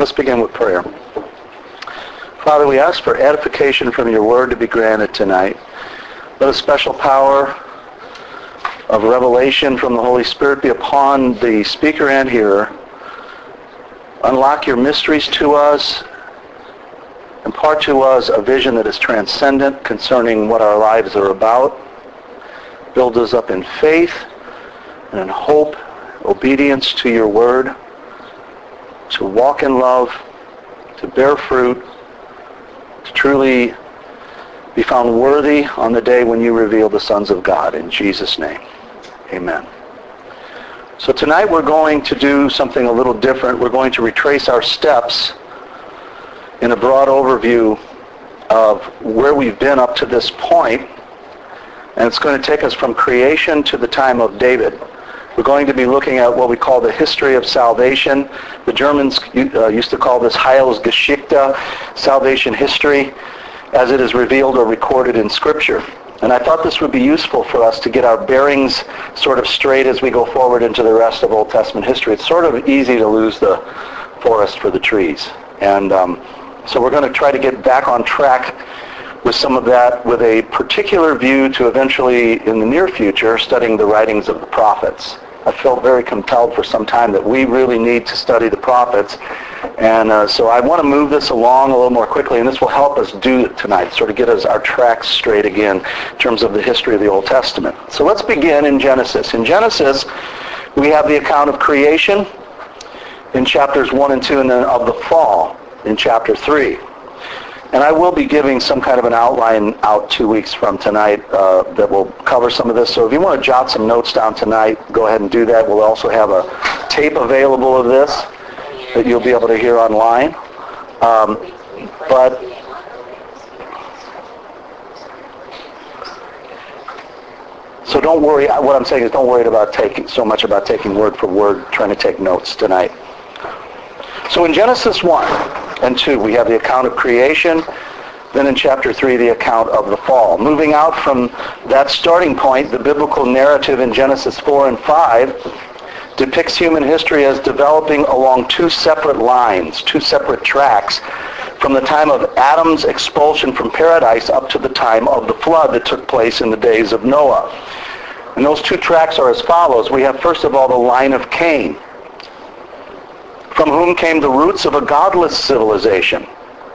Let's begin with prayer. Father, we ask for edification from your word to be granted tonight. Let a special power of revelation from the Holy Spirit be upon the speaker and hearer. Unlock your mysteries to us. Impart to us a vision that is transcendent concerning what our lives are about. Build us up in faith and in hope, obedience to your word, to walk in love, to bear fruit, to truly be found worthy on the day when you reveal the sons of God. In Jesus' name, amen. So tonight we're going to do something a little different. We're going to retrace our steps in a broad overview of where we've been up to this point. And it's going to take us from creation to the time of David. We're going to be looking at what we call the history of salvation. The Germans used to call this Heilsgeschichte, salvation history, as it is revealed or recorded in Scripture. And I thought this would be useful for us to get our bearings sort of straight as we go forward into the rest of Old Testament history. It's sort of easy to lose the forest for the trees. And so we're going to try to get back on track with some of that, with a particular view to eventually, in the near future, studying the writings of the prophets. I felt very compelled for some time that we really need to study the prophets. And so I want to move this along a little more quickly, and this will help us do it tonight, sort of get us our tracks straight again in terms of the history of the Old Testament. So let's begin in Genesis. In Genesis, we have the account of creation in chapters 1 and 2, and then of the fall in chapter 3. And I will be giving some kind of an outline out 2 weeks from tonight that will cover some of this. So if you want to jot some notes down tonight, go ahead and do that. We'll also have a tape available of this that you'll be able to hear online. So don't worry. What I'm saying is don't worry about taking word for word, trying to take notes tonight. So in Genesis 1 and 2, we have the account of creation. Then in chapter 3, the account of the fall. Moving out from that starting point, the biblical narrative in Genesis 4 and 5 depicts human history as developing along two separate lines, two separate tracks, from the time of Adam's expulsion from paradise up to the time of the flood that took place in the days of Noah. And those two tracks are as follows. We have, first of all, the line of Cain, from whom came the roots of a godless civilization.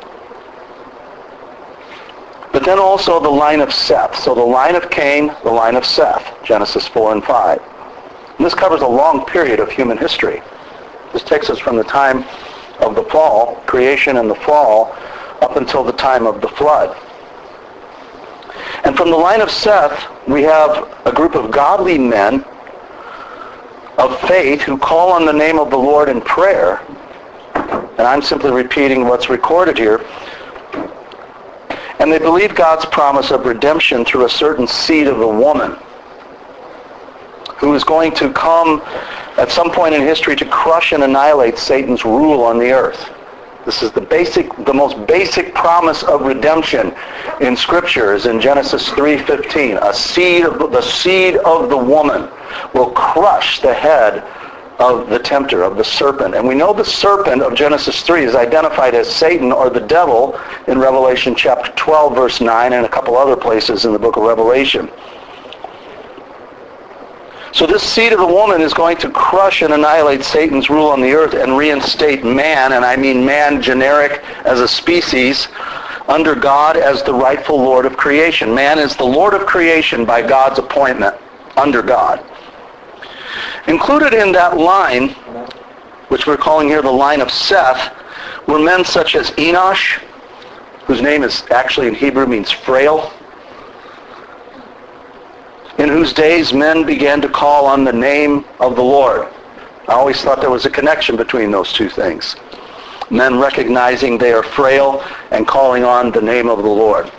But then also the line of Seth. So the line of Cain, the line of Seth, Genesis 4 and 5. And this covers a long period of human history. This takes us from the time of the fall, creation and the fall, up until the time of the flood. And from the line of Seth, we have a group of godly men of faith who call on the name of the Lord in prayer. And I'm simply repeating what's recorded here. And they believe God's promise of redemption through a certain seed of the woman who is going to come at some point in history to crush and annihilate Satan's rule on the earth. This is the most basic promise of redemption in Scripture is in Genesis 3:15. The seed of the woman will crush the head of the tempter, of the serpent. And we know the serpent of Genesis 3 is identified as Satan or the devil in Revelation chapter 12, verse 9, and a couple other places in the book of Revelation. So this seed of the woman is going to crush and annihilate Satan's rule on the earth and reinstate man, and I mean man generic as a species, under God as the rightful Lord of creation. Man is the Lord of creation by God's appointment, under God. Included in that line, which we're calling here the line of Seth, were men such as Enosh, whose name is actually in Hebrew means frail, in whose days men began to call on the name of the Lord. I always thought there was a connection between those two things. Men recognizing they are frail and calling on the name of the Lord.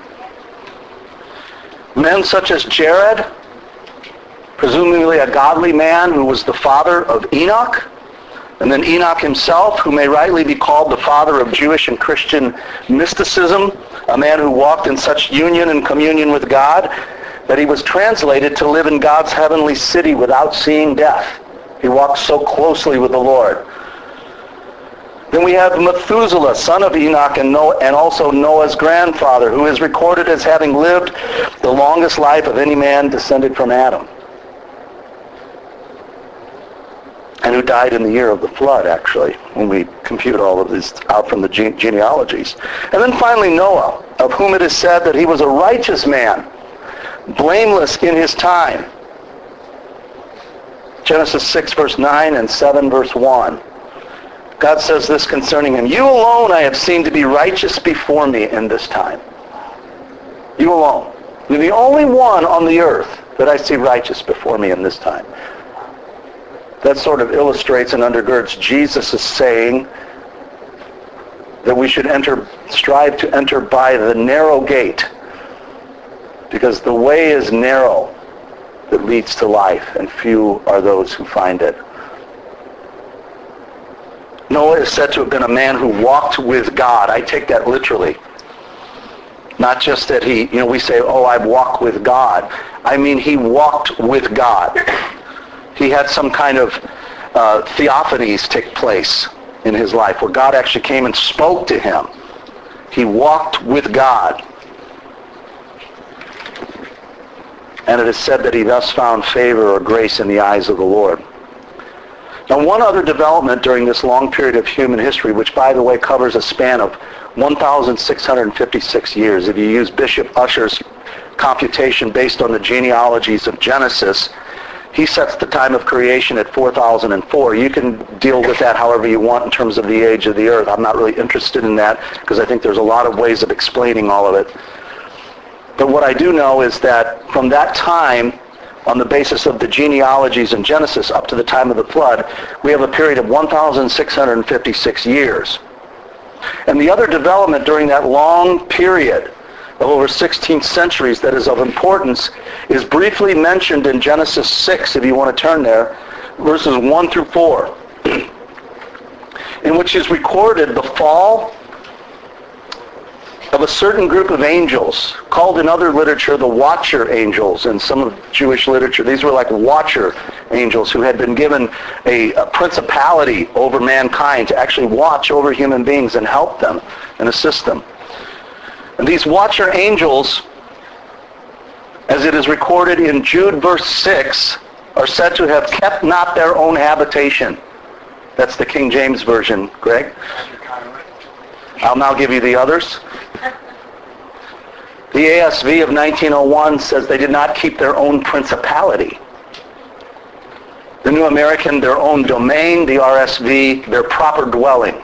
Men such as Jared, presumably a godly man who was the father of Enoch, and then Enoch himself, who may rightly be called the father of Jewish and Christian mysticism, a man who walked in such union and communion with God that he was translated to live in God's heavenly city without seeing death. He walked so closely with the Lord. Then we have Methuselah, son of Enoch, and also Noah's grandfather, who is recorded as having lived the longest life of any man descended from Adam, and who died in the year of the flood, actually, when we compute all of this out from the genealogies. And then finally Noah, of whom it is said that he was a righteous man, blameless in his time. Genesis 6, verse 9, and 7, verse 1. God says this concerning him: "You alone I have seen to be righteous before me in this time." You alone. You're the only one on the earth that I see righteous before me in this time. That sort of illustrates and undergirds Jesus' saying that we should strive to enter by the narrow gate, because the way is narrow that leads to life, and few are those who find it. Noah is said to have been a man who walked with God. I take that literally. Not just that we say, "Oh, I walk with God." I mean, he walked with God. He had some kind of theophanies take place in his life, where God actually came and spoke to him. He walked with God. And it is said that he thus found favor or grace in the eyes of the Lord. Now, one other development during this long period of human history, which, by the way, covers a span of 1,656 years. If you use Bishop Ussher's computation based on the genealogies of Genesis, he sets the time of creation at 4004. You can deal with that however you want in terms of the age of the earth. I'm not really interested in that, because I think there's a lot of ways of explaining all of it. But what I do know is that from that time, on the basis of the genealogies in Genesis up to the time of the flood, we have a period of 1,656 years. And the other development during that long period of over 16 centuries that is of importance is briefly mentioned in Genesis 6, if you want to turn there, verses 1 through 4, in which is recorded the fall of a certain group of angels, called in other literature the watcher angels. In some of Jewish literature, these were like watcher angels who had been given a principality over mankind to actually watch over human beings and help them and assist them. And these watcher angels, as it is recorded in Jude verse 6, are said to have kept not their own habitation. That's the King James Version, Greg. I'll now give you the others. The ASV of 1901 says they did not keep their own principality. The New American, their own domain. The RSV, their proper dwelling.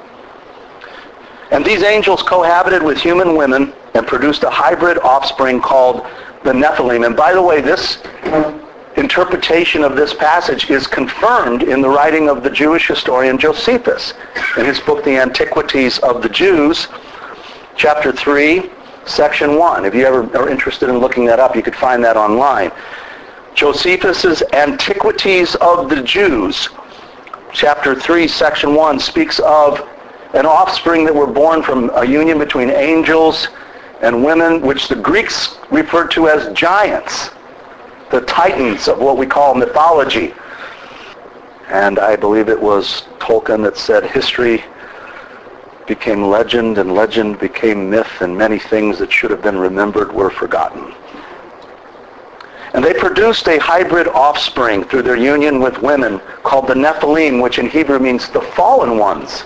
And these angels cohabited with human women and produced a hybrid offspring called the Nephilim. And by the way, this interpretation of this passage is confirmed in the writing of the Jewish historian Josephus in his book, The Antiquities of the Jews, chapter 3, section 1. If you ever are interested in looking that up, you could find that online. Josephus's Antiquities of the Jews, chapter 3, section 1, speaks of an offspring that were born from a union between angels and women, which the Greeks referred to as giants, the titans of what we call mythology. And I believe it was Tolkien that said history became legend, and legend became myth, and many things that should have been remembered were forgotten. And they produced a hybrid offspring through their union with women called the Nephilim, which in Hebrew means the fallen ones.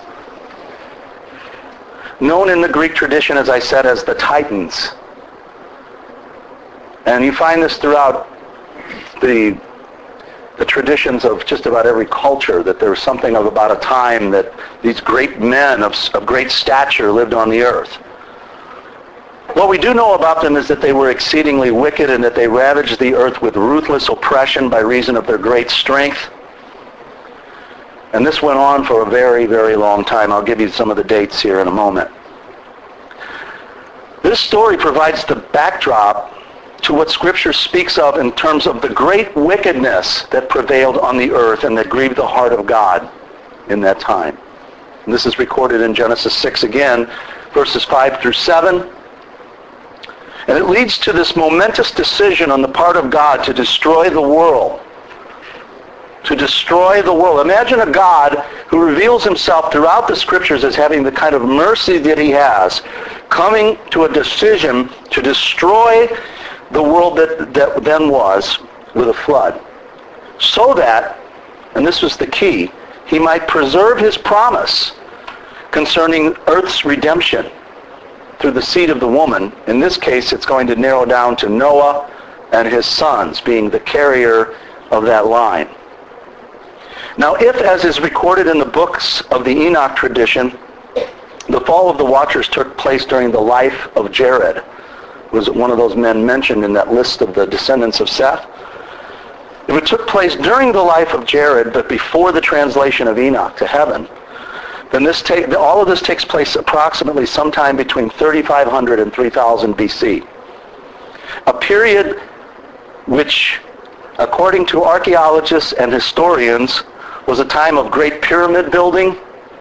Known in the Greek tradition, as I said, as the Titans. And you find this throughout the traditions of just about every culture, that there's something of about a time that these great men of great stature lived on the earth. What we do know about them is that they were exceedingly wicked, and that they ravaged the earth with ruthless oppression by reason of their great strength. And this went on for a very, very long time. I'll give you some of the dates here in a moment. This story provides the backdrop to what Scripture speaks of in terms of the great wickedness that prevailed on the earth and that grieved the heart of God in that time. And this is recorded in Genesis 6 again, verses 5 through 7. And it leads to this momentous decision on the part of God to destroy the world to destroy the world. Imagine a God who reveals himself throughout the scriptures as having the kind of mercy that he has, coming to a decision to destroy the world that then was with a flood. So that, and this was the key, he might preserve his promise concerning earth's redemption through the seed of the woman. In this case, it's going to narrow down to Noah and his sons being the carrier of that line. Now, if, as is recorded in the books of the Enoch tradition, the fall of the watchers took place during the life of Jared, was one of those men mentioned in that list of the descendants of Seth. If it took place during the life of Jared, but before the translation of Enoch to heaven, then all of this takes place approximately sometime between 3500 and 3000 BC. A period which, according to archaeologists and historians, was a time of great pyramid building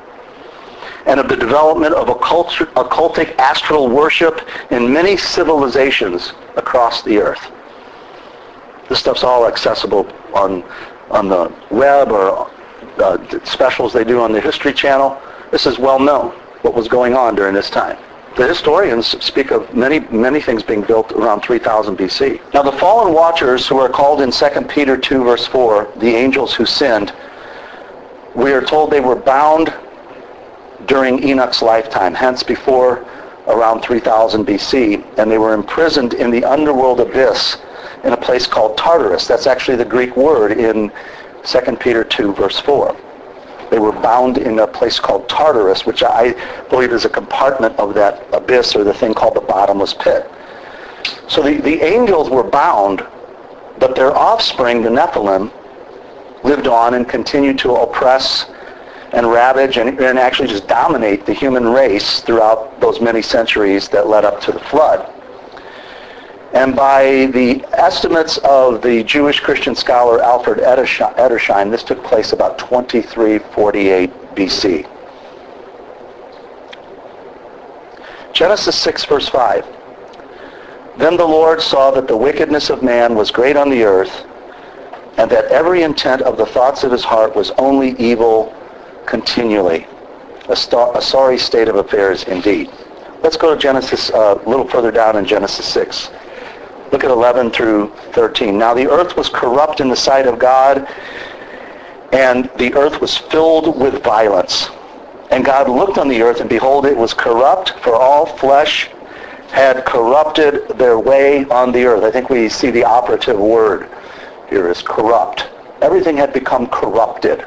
and of the development of occultic astral worship in many civilizations across the earth. This stuff's all accessible on the web or specials they do on the History Channel. This is well known, what was going on during this time. The historians speak of many things being built around 3000 BC. Now the fallen watchers, who are called in 2 Peter 2 verse 4, the angels who sinned, we are told they were bound during Enoch's lifetime, hence before around 3000 BC, and they were imprisoned in the underworld abyss in a place called Tartarus. That's actually the Greek word in 2 Peter 2 verse 4. They were bound in a place called Tartarus, which I believe is a compartment of that abyss, or the thing called the bottomless pit. So the angels were bound, but their offspring, the Nephilim, lived on and continued to oppress and ravage and actually just dominate the human race throughout those many centuries that led up to the flood. And by the estimates of the Jewish Christian scholar Alfred Edersheim, this took place about 2348 BC. Genesis 6 verse 5. Then the Lord saw that the wickedness of man was great on the earth, and that every intent of the thoughts of his heart was only evil continually. A sorry state of affairs indeed. Let's go to Genesis, a little further down in Genesis 6. Look at 11 through 13. Now the earth was corrupt in the sight of God, and the earth was filled with violence. And God looked on the earth, and behold, it was corrupt, for all flesh had corrupted their way on the earth. I think we see the operative word here is corrupt. Everything had become corrupted.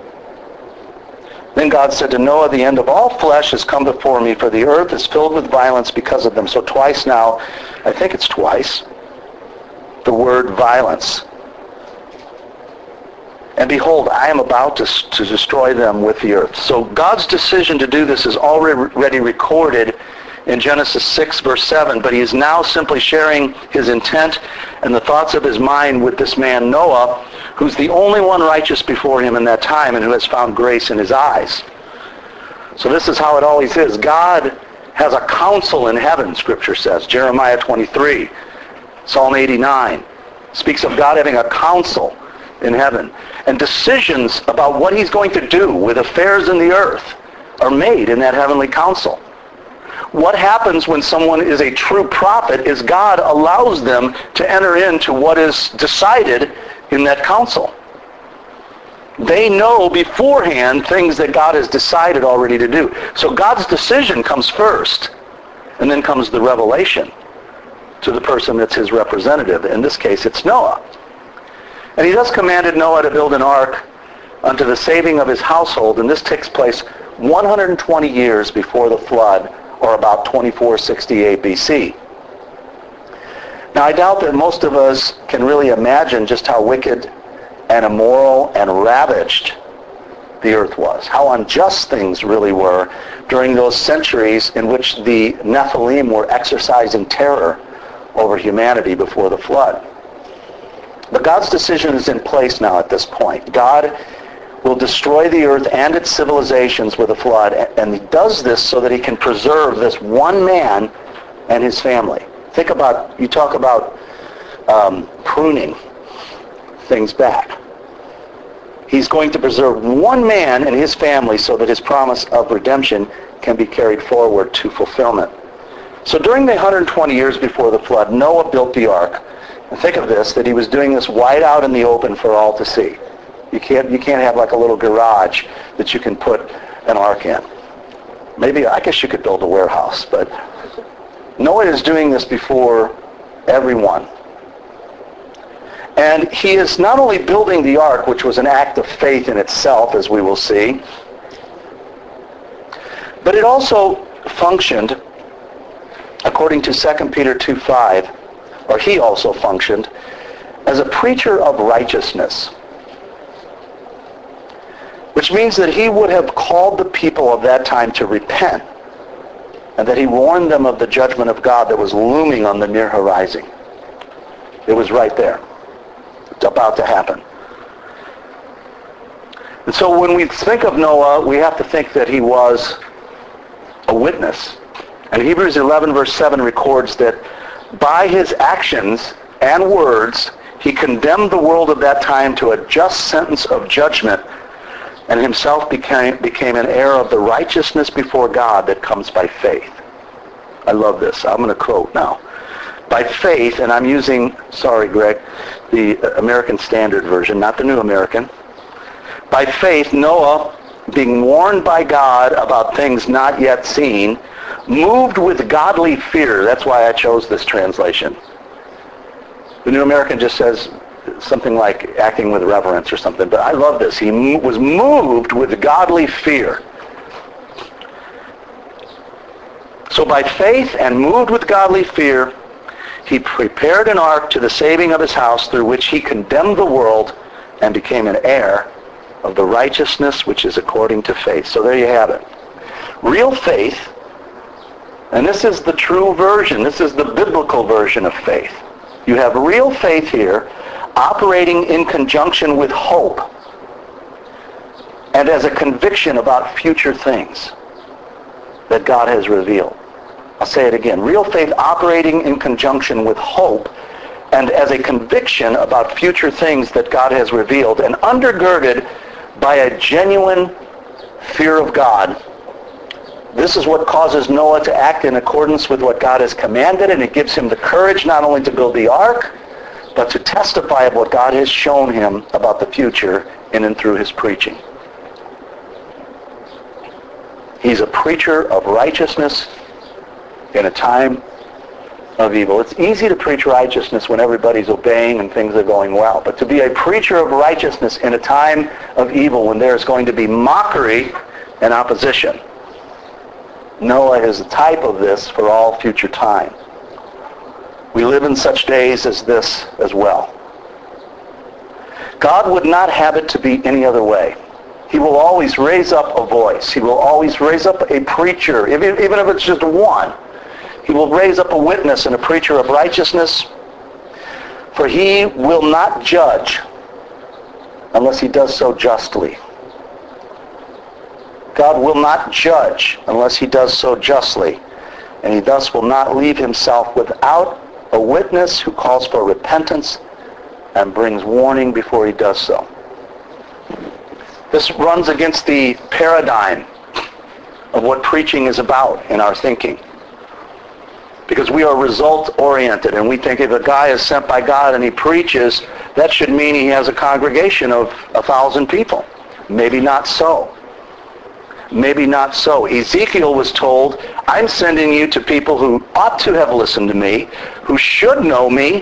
Then God said to Noah, the end of all flesh has come before me, for the earth is filled with violence because of them. So twice now, I think it's twice, the word violence. And behold, I am about to destroy them with the earth. So God's decision to do this is already recorded in Genesis 6 verse 7, but he is now simply sharing his intent and the thoughts of his mind with this man Noah, who's the only one righteous before him in that time and who has found grace in his eyes. So this is how it always is. God has a council in heaven, Scripture says. Jeremiah 23, Psalm 89 speaks of God having a council in heaven. And decisions about what he's going to do with affairs in the earth are made in that heavenly council. What happens when someone is a true prophet is God allows them to enter into what is decided in that council. They know beforehand things that God has decided already to do. So God's decision comes first, and then comes the revelation to the person that's his representative. In this case, it's Noah. And he thus commanded Noah to build an ark unto the saving of his household, and this takes place 120 years before the flood, or about 2468 BC. Now, I doubt that most of us can really imagine just how wicked and immoral and ravaged the earth was, how unjust things really were during those centuries in which the Nephilim were exercising terror over humanity before the flood. But God's decision is in place now at this point. God will destroy the earth and its civilizations with a flood, and he does this so that he can preserve this one man and his family. Think about, you talk about pruning things back. He's going to preserve one man and his family so that his promise of redemption can be carried forward to fulfillment. So during the 120 years before the flood, Noah built the ark. And think of this, that he was doing this wide out in the open for all to see. You can't have like a little garage that you can put an ark in. Maybe, I guess you could build a warehouse, but Noah is doing this before everyone. And he is not only building the ark, which was an act of faith in itself, as we will see, but it also functioned, according to 2 Peter 2:5, or he also functioned, as a preacher of righteousness. Which means that he would have called the people of that time to repent, and that he warned them of the judgment of God that was looming on the near horizon. It was right there. It's about to happen. And so when we think of Noah, we have to think that he was a witness. And Hebrews 11 verse 7 records that by his actions and words, he condemned the world of that time to a just sentence of judgment, and himself became an heir of the righteousness before God that comes by faith. I love this. I'm going to quote now. By faith, and I'm using, sorry Greg, the American Standard Version, not the New American. By faith, Noah, being warned by God about things not yet seen, moved with godly fear. That's why I chose this translation. The New American just says something like acting with reverence or something, but I love this. He was moved with godly fear. So by faith and moved with godly fear, he prepared an ark to the saving of his house, through which he condemned the world and became an heir of the righteousness which is according to faith. So there you have it. Real faith, and this is the true version, this is the biblical version of faith. You have real faith here, operating in conjunction with hope and as a conviction about future things that God has revealed. I'll say it again. Real faith operating in conjunction with hope and as a conviction about future things that God has revealed, and undergirded by a genuine fear of God. This is what causes Noah to act in accordance with what God has commanded, and it gives him the courage not only to build the ark, but to testify of what God has shown him about the future in and through his preaching. He's a preacher of righteousness in a time of evil. It's easy to preach righteousness when everybody's obeying and things are going well. But to be a preacher of righteousness in a time of evil, when there's going to be mockery and opposition, Noah is a type of this for all future time. We live in such days as this as well. God would not have it to be any other way. He will always raise up a voice. He will always raise up a preacher, even if it's just one. He will raise up a witness and a preacher of righteousness, for he will not judge unless he does so justly. God will not judge unless he does so justly, and he thus will not leave himself without a witness who calls for repentance and brings warning before he does so. This runs against the paradigm of what preaching is about in our thinking. Because we are result-oriented, and we think if a guy is sent by God and he preaches, that should mean he has a congregation of 1,000 people. Maybe not so. Maybe not so. Ezekiel was told, I'm sending you to people who ought to have listened to me, who should know me,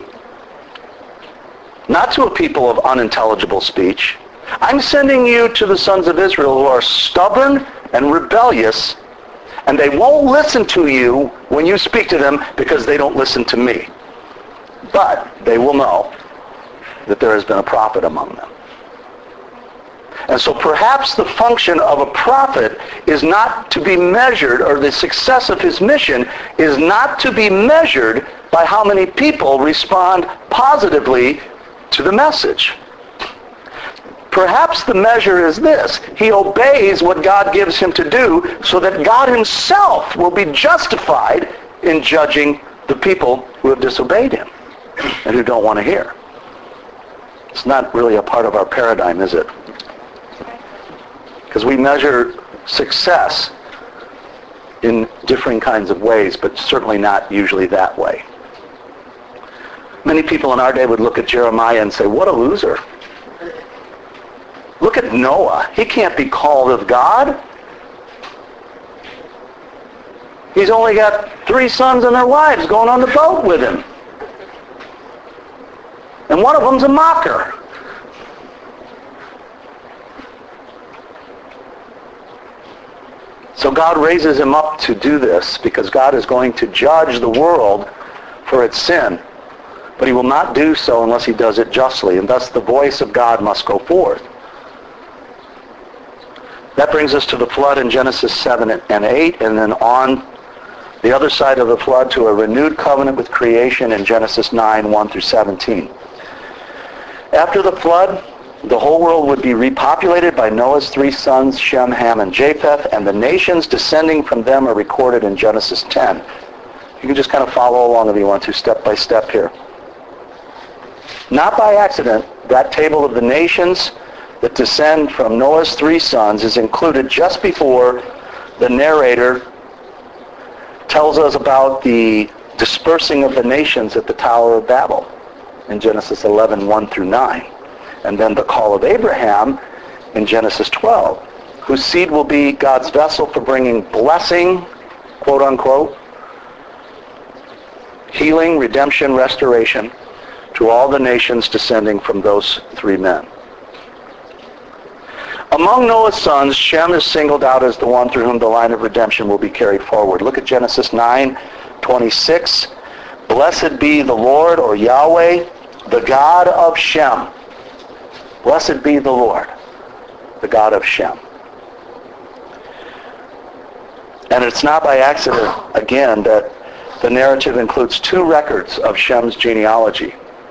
not to a people of unintelligible speech. I'm sending you to the sons of Israel who are stubborn and rebellious, and they won't listen to you when you speak to them because they don't listen to me. But they will know that there has been a prophet among them. And so perhaps the function of a prophet is not to be measured, or the success of his mission is not to be measured by how many people respond positively to the message. Perhaps the measure is this: he obeys what God gives him to do, so that God himself will be justified in judging the people who have disobeyed him and who don't want to hear. It's not really a part of our paradigm, is it? Because we measure success in differing kinds of ways, but certainly not usually that way. Many people in our day would look at Jeremiah and say, what a loser. Look at Noah. He can't be called of God. He's only got 3 sons and their wives going on the boat with him. And one of them's a mocker. So God raises him up to do this because God is going to judge the world for its sin. But he will not do so unless he does it justly, and thus the voice of God must go forth. That brings us to the flood in Genesis 7 and 8, and then on the other side of the flood to a renewed covenant with creation in Genesis 9, 1 through 17. After the flood, the whole world would be repopulated by Noah's 3 sons, Shem, Ham, and Japheth, and the nations descending from them are recorded in Genesis 10. You can just kind of follow along if you want to, step by step here. Not by accident, that table of the nations that descend from Noah's 3 sons is included just before the narrator tells us about the dispersing of the nations at the Tower of Babel in Genesis 11, 1 through 9. And then the call of Abraham in Genesis 12, whose seed will be God's vessel for bringing blessing, quote unquote, healing, redemption, restoration to all the nations descending from those 3 men. Among Noah's sons, Shem is singled out as the one through whom the line of redemption will be carried forward. Look at Genesis 9:26. Blessed be the Lord, or Yahweh, the God of Shem. Blessed be the Lord, the God of Shem. And it's not by accident, again, that the narrative includes 2 records of Shem's genealogy.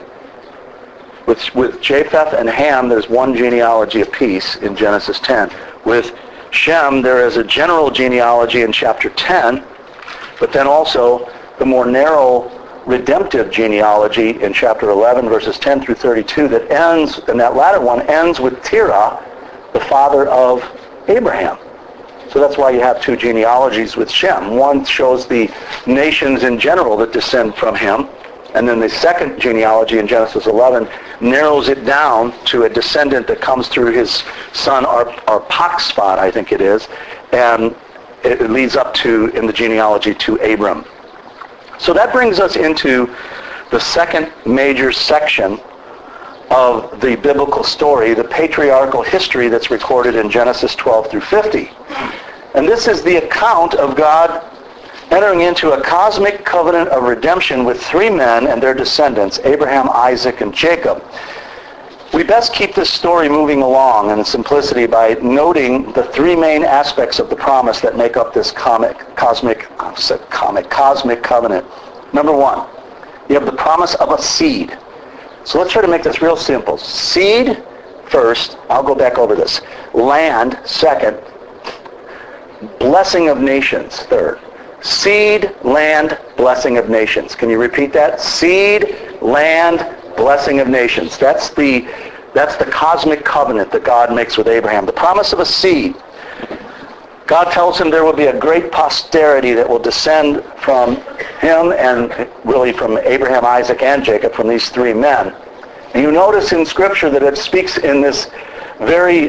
With Japheth and Ham, there's 1 genealogy apiece in Genesis 10. With Shem, there is a general genealogy in chapter 10, but then also the more narrow redemptive genealogy in chapter 11, verses 10 through 32, that ends, and that latter one ends with Terah, the father of Abraham. So that's why you have 2 genealogies with Shem. One shows the nations in general that descend from him, and then the second genealogy in Genesis 11 narrows it down to a descendant that comes through his son Arpachshad, I think it is, and it leads up to, in the genealogy, to Abram. So that brings us into the second major section of the biblical story, the patriarchal history that's recorded in Genesis 12 through 50. And this is the account of God entering into a cosmic covenant of redemption with 3 men and their descendants, Abraham, Isaac, and Jacob. We best keep this story moving along in its simplicity by noting the 3 main aspects of the promise that make up this cosmic covenant. Number 1, you have the promise of a seed. So let's try to make this real simple. Seed first, I'll go back over this. Land second. Blessing of nations third. Seed, land, blessing of nations. Can you repeat that? Seed, land, blessing of nations. That's the cosmic covenant that God makes with Abraham. The promise of a seed. God tells him there will be a great posterity that will descend from him and really from Abraham, Isaac, and Jacob, from these 3 men. And you notice in Scripture that it speaks in this very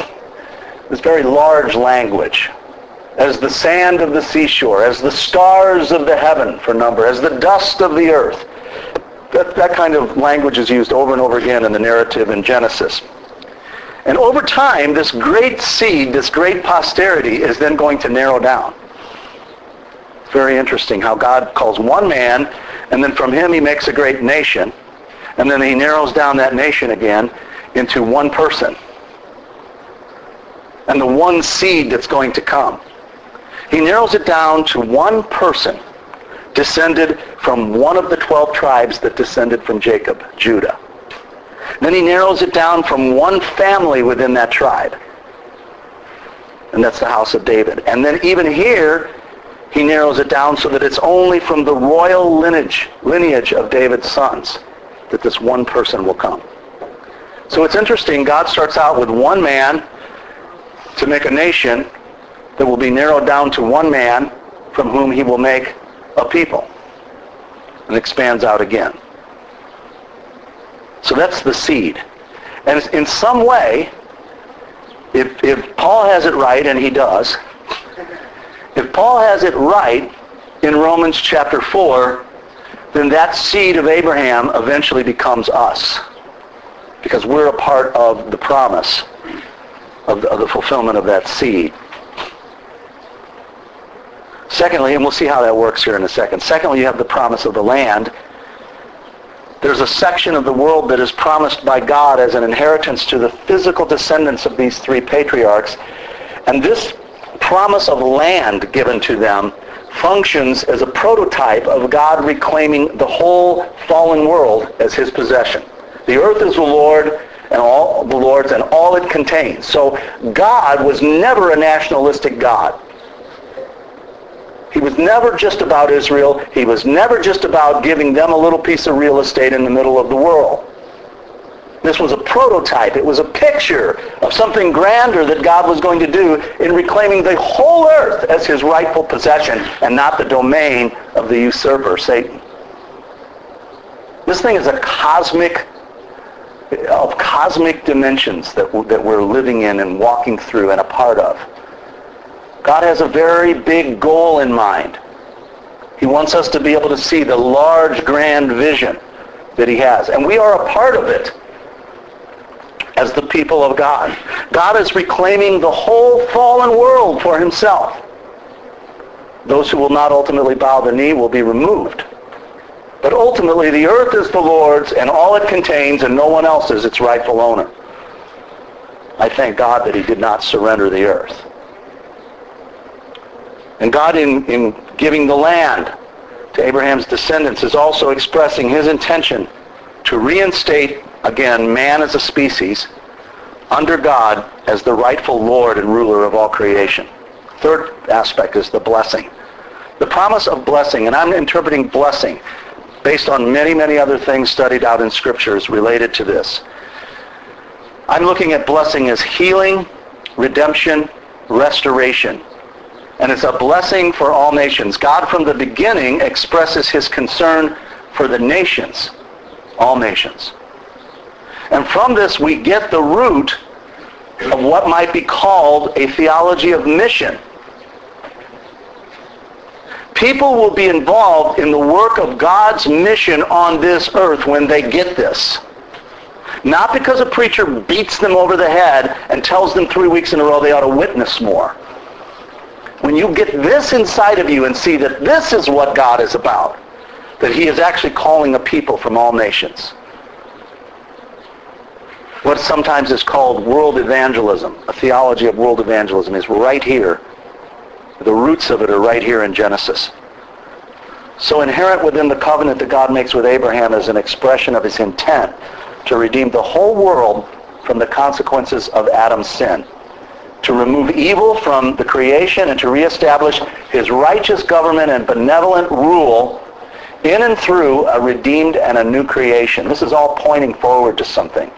large language. As the sand of the seashore, as the stars of the heaven for number, as the dust of the earth. That kind of language is used over and over again in the narrative in Genesis. And over time, this great seed, this great posterity is then going to narrow down. It's very interesting how God calls 1 man, and then from him he makes a great nation, and then he narrows down that nation again into 1 person. And the 1 seed that's going to come. He narrows it down to 1 person, descended from one of the 12 tribes that descended from Jacob, Judah. Then he narrows it down from 1 family within that tribe. And that's the house of David. And then even here, he narrows it down so that it's only from the royal lineage of David's sons that this 1 person will come. So it's interesting, God starts out with 1 man, to make a nation that will be narrowed down to one man from whom he will make a people. And expands out again. So that's the seed. And in some way, if Paul has it right, and he does, if Paul has it right in Romans chapter 4, then that seed of Abraham eventually becomes us. Because we're a part of the promise of the fulfillment of that seed. Secondly, and we'll see how that works here in a second. Secondly, you have the promise of the land. There's a section of the world that is promised by God as an inheritance to the physical descendants of these three patriarchs. And this promise of land given to them functions as a prototype of God reclaiming the whole fallen world as his possession. The earth is the Lord and all the Lord's and all it contains. So God was never a nationalistic God. He was never just about Israel. He was never just about giving them a little piece of real estate in the middle of the world. This was a prototype. It was a picture of something grander that God was going to do in reclaiming the whole earth as his rightful possession and not the domain of the usurper, Satan. This thing is of cosmic dimensions that we're living in and walking through and a part of. God has a very big goal in mind. He wants us to be able to see the large, grand vision that he has. And we are a part of it as the people of God. God is reclaiming the whole fallen world for himself. Those who will not ultimately bow the knee will be removed. But ultimately, the earth is the Lord's and all it contains, and no one else is its rightful owner. I thank God that he did not surrender the earth. And God, in giving the land to Abraham's descendants, is also expressing his intention to reinstate, again, man as a species under God as the rightful Lord and ruler of all creation. Third aspect is the blessing. The promise of blessing, and I'm interpreting blessing based on many, many other things studied out in scriptures related to this. I'm looking at blessing as healing, redemption, restoration. And it's a blessing for all nations. God from the beginning expresses his concern for the nations, all nations. And from this we get the root of what might be called a theology of mission. People will be involved in the work of God's mission on this earth when they get this. Not because a preacher beats them over the head and tells them 3 weeks in a row they ought to witness more. When you get this inside of you and see that this is what God is about, that he is actually calling a people from all nations. What sometimes is called world evangelism, a theology of world evangelism, is right here. The roots of it are right here in Genesis. So inherent within the covenant that God makes with Abraham is an expression of his intent to redeem the whole world from the consequences of Adam's sin, to remove evil from the creation and to reestablish his righteous government and benevolent rule in and through a redeemed and a new creation. This is all pointing forward to something.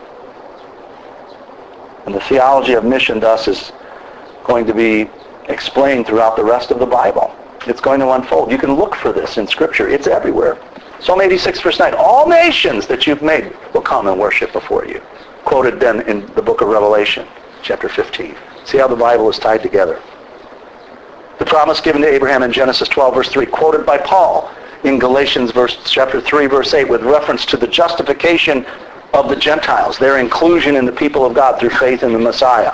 And the theology of mission, thus, is going to be explained throughout the rest of the Bible. It's going to unfold. You can look for this in Scripture. It's everywhere. Psalm 86, verse 9. All nations that you've made will come and worship before you. Quoted then in the book of Revelation, chapter 15. See how the Bible is tied together. The promise given to Abraham in Genesis 12, verse 3, quoted by Paul in Galatians chapter 3, verse 8, with reference to the justification of the Gentiles, their inclusion in the people of God through faith in the Messiah.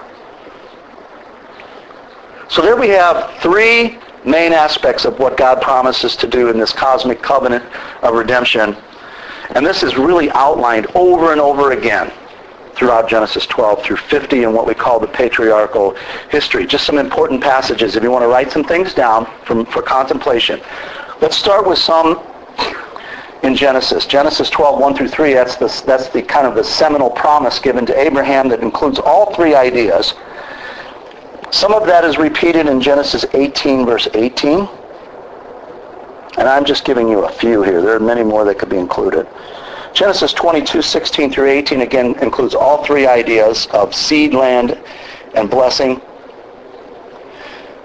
So there we have three main aspects of what God promises to do in this cosmic covenant of redemption. And this is really outlined over and over again throughout Genesis 12 through 50 and what we call the patriarchal history. Just some important passages if you want to write some things down for contemplation. Let's start with some in Genesis. Genesis 12, 1 through 3, that's the kind of the seminal promise given to Abraham that includes all three ideas. Some of that is repeated in Genesis 18, verse 18. And I'm just giving you a few here. There are many more that could be included. Genesis 22, 16 through 18 again includes all three ideas of seed, land, and blessing.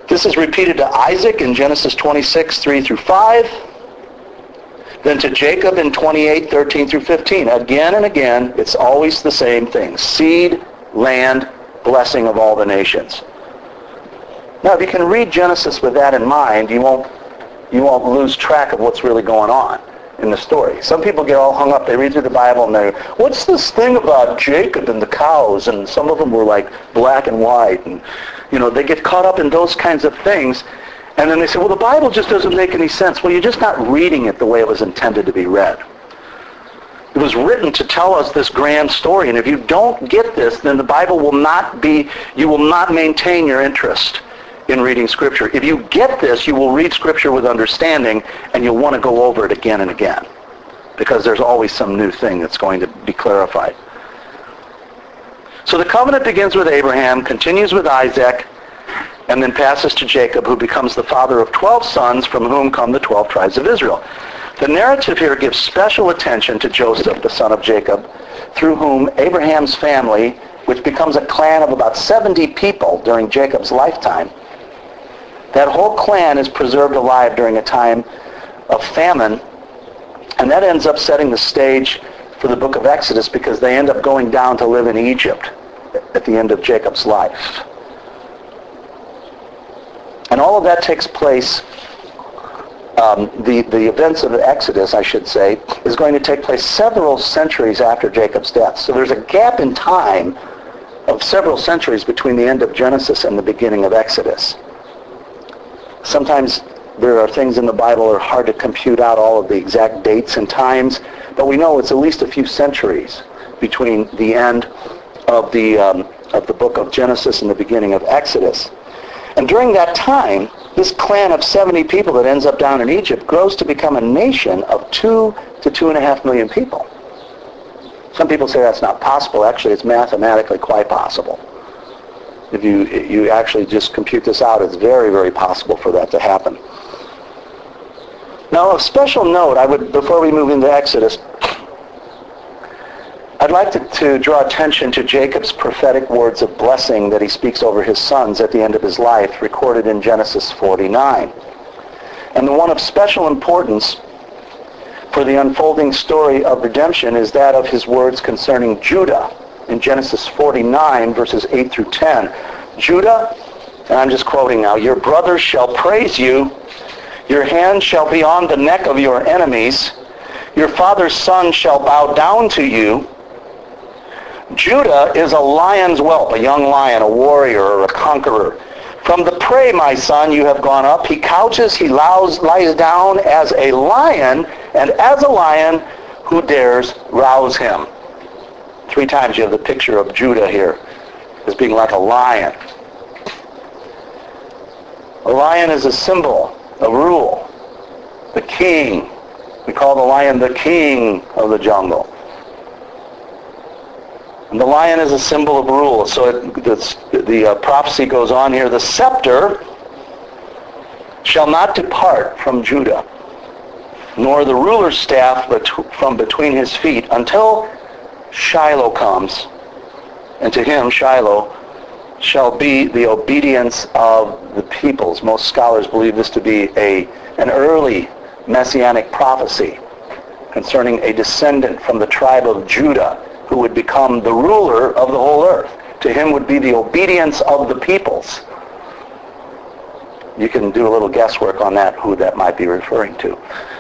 This is repeated to Isaac in Genesis 26, 3 through 5. Then to Jacob in 28, 13 through 15. Again and again, it's always the same thing. Seed, land, blessing of all the nations. Now, if you can read Genesis with that in mind, you won't lose track of what's really going on in the story. Some people get all hung up. They read through the Bible and they go, what's this thing about Jacob and the cows? And some of them were like black and white. And, they get caught up in those kinds of things. And then they say, well, the Bible just doesn't make any sense. Well, you're just not reading it the way it was intended to be read. It was written to tell us this grand story. And if you don't get this, then the Bible will not you will not maintain your interest in reading Scripture. If you get this, you will read Scripture with understanding, and you'll want to go over it again and again, because there's always some new thing that's going to be clarified. So the covenant begins with Abraham, continues with Isaac, and then passes to Jacob, who becomes the father of 12 sons, from whom come the 12 tribes of Israel. The narrative here gives special attention to Joseph, the son of Jacob, through whom Abraham's family, which becomes a clan of about 70 people during Jacob's lifetime, that whole clan is preserved alive during a time of famine, and that ends up setting the stage for the book of Exodus, because they end up going down to live in Egypt at the end of Jacob's life. And all of that takes place, the events of the Exodus, I should say, is going to take place several centuries after Jacob's death. So there's a gap in time of several centuries between the end of Genesis and the beginning of Exodus. Sometimes there are things in the Bible that are hard to compute out all of the exact dates and times, but we know it's at least a few centuries between the end of the book of Genesis and the beginning of Exodus. And during that time, this clan of 70 people that ends up down in Egypt grows to become a nation of 2 to 2.5 million people. Some people say that's not possible. Actually, it's mathematically quite possible. If you actually just compute this out, it's very, very possible for that to happen. Now, a special note, before we move into Exodus, I'd like to draw attention to Jacob's prophetic words of blessing that he speaks over his sons at the end of his life, recorded in Genesis 49. And the one of special importance for the unfolding story of redemption is that of his words concerning Judah in Genesis 49, verses 8 through 10. Judah, and I'm just quoting now, your brothers shall praise you, your hand shall be on the neck of your enemies, your father's son shall bow down to you. Judah is a lion's whelp, a young lion, a warrior, or a conqueror. From the prey, my son, you have gone up. He couches, he lies down as a lion, and as a lion, who dares rouse him? 3 times you have the picture of Judah here as being like a lion. A lion is a symbol of rule. The king. We call the lion the king of the jungle. And the lion is a symbol of rule. So the prophecy goes on here. The scepter shall not depart from Judah, nor the ruler's staff from between his feet, until Shiloh comes. And to him, Shiloh, shall be the obedience of the peoples. Most scholars believe this to be an early messianic prophecy concerning a descendant from the tribe of Judah who would become the ruler of the whole earth. To him would be the obedience of the peoples. You can do a little guesswork on that, who that might be referring to.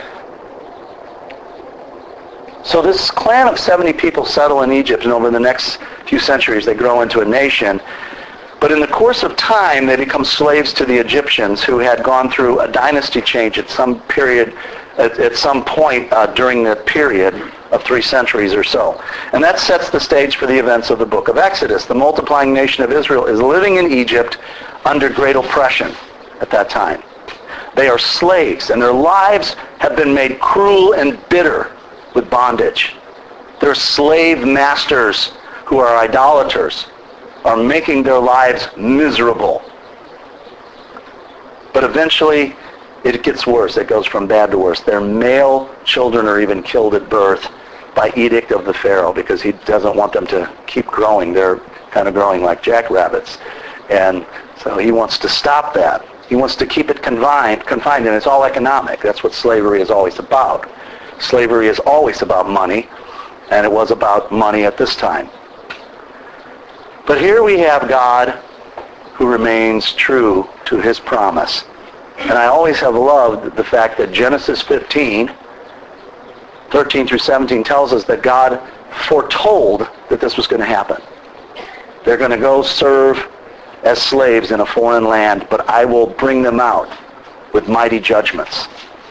So this clan of 70 people settle in Egypt, and over the next few centuries they grow into a nation. But in the course of time, they become slaves to the Egyptians, who had gone through a dynasty change at some period, at some point during the period of 3 centuries or so. And that sets the stage for the events of the book of Exodus. The multiplying nation of Israel is living in Egypt under great oppression at that time. They are slaves, and their lives have been made cruel and bitter with bondage. Their slave masters, who are idolaters, are making their lives miserable. But eventually, it gets worse. It goes from bad to worse. Their male children are even killed at birth by edict of the Pharaoh, because he doesn't want them to keep growing. They're kind of growing like jackrabbits. And so he wants to stop that. He wants to keep it confined, and it's all economic. That's what slavery is always about. Slavery is always about money, and it was about money at this time. But here we have God who remains true to his promise. And I always have loved the fact that Genesis 15, 13 through 17 tells us that God foretold that this was going to happen. They're going to go serve as slaves in a foreign land, but I will bring them out with mighty judgments.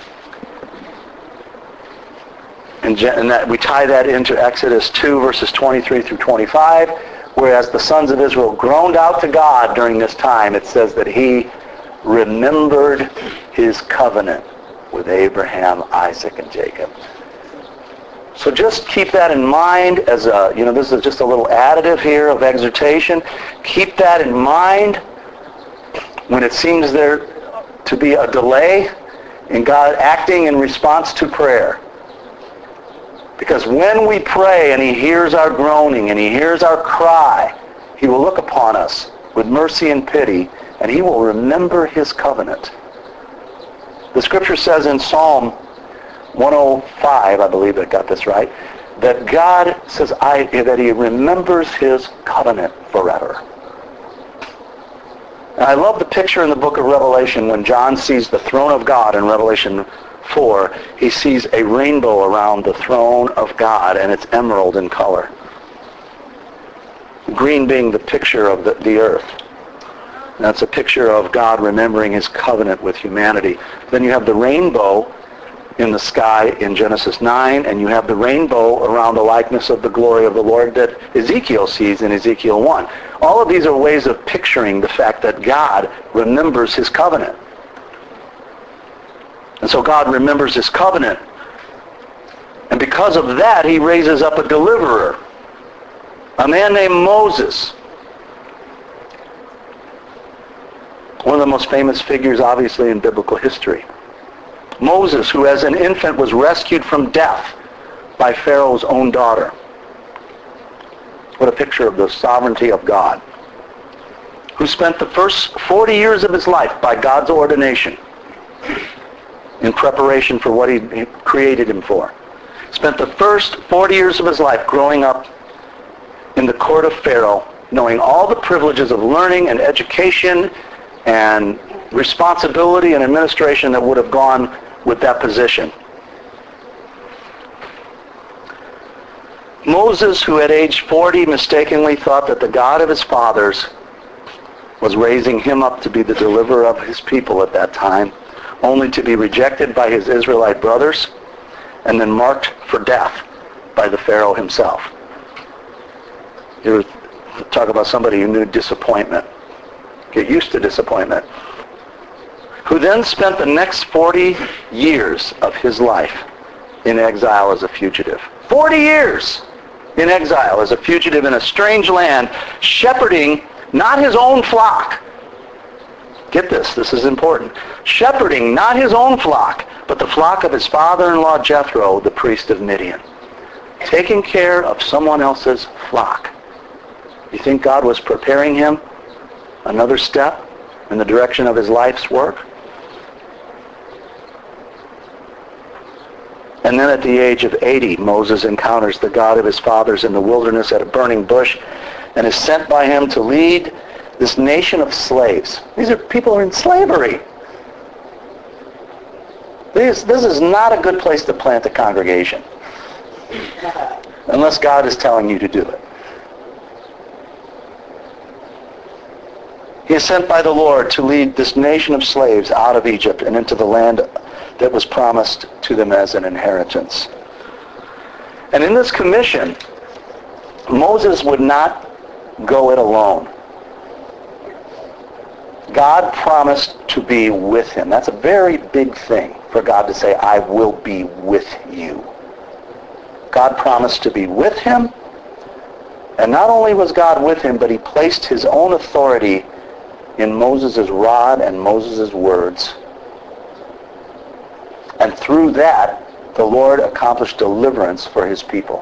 And that we tie that into Exodus 2, verses 23 through 25, whereas the sons of Israel groaned out to God during this time, it says that he remembered his covenant with Abraham, Isaac, and Jacob. So just keep that in mind as this is just a little additive here of exhortation. Keep that in mind when it seems there to be a delay in God acting in response to prayer. Because when we pray and he hears our groaning and he hears our cry, he will look upon us with mercy and pity, and he will remember his covenant. The scripture says in Psalm 105, I believe I got this right, that God says that he remembers his covenant forever. And I love the picture in the book of Revelation when John sees the throne of God in Revelation 4. He sees a rainbow around the throne of God, and it's emerald in color. Green being the picture of the earth. That's a picture of God remembering his covenant with humanity. Then you have the rainbow in the sky in Genesis 9, and you have the rainbow around the likeness of the glory of the Lord that Ezekiel sees in Ezekiel 1. All of these are ways of picturing the fact that God remembers his covenant. And so God remembers his covenant. And because of that, he raises up a deliverer, a man named Moses. One of the most famous figures, obviously, in biblical history. Moses, who as an infant was rescued from death by Pharaoh's own daughter. What a picture of the sovereignty of God. Who spent the first 40 years of his life by God's ordination in preparation for what he created him for. Spent the first 40 years of his life growing up in the court of Pharaoh, knowing all the privileges of learning and education and responsibility and administration that would have gone with that position. Moses, who at age 40 mistakenly thought that the God of his fathers was raising him up to be the deliverer of his people at that time, only to be rejected by his Israelite brothers and then marked for death by the Pharaoh himself. You talk about somebody who knew disappointment. Get used to disappointment. Who then spent the next 40 years of his life in exile as a fugitive. 40 years in exile as a fugitive in a strange land, shepherding not his own flock. Get this is important. Shepherding not his own flock, but the flock of his father-in-law Jethro, the priest of Midian. Taking care of someone else's flock. You think God was preparing him another step in the direction of his life's work? And then at the age of 80, Moses encounters the God of his fathers in the wilderness at a burning bush and is sent by him to lead this nation of slaves. These are people who are in slavery. This is not a good place to plant a congregation unless God is telling you to do it. He is sent by the Lord to lead this nation of slaves out of Egypt and into the land that was promised to them as an inheritance. And in this commission, Moses would not go it alone. God promised to be with him. That's a very big thing for God to say, I will be with you. God promised to be with him, and not only was God with him, but he placed his own authority in Moses' rod and Moses' words. And through that, the Lord accomplished deliverance for his people.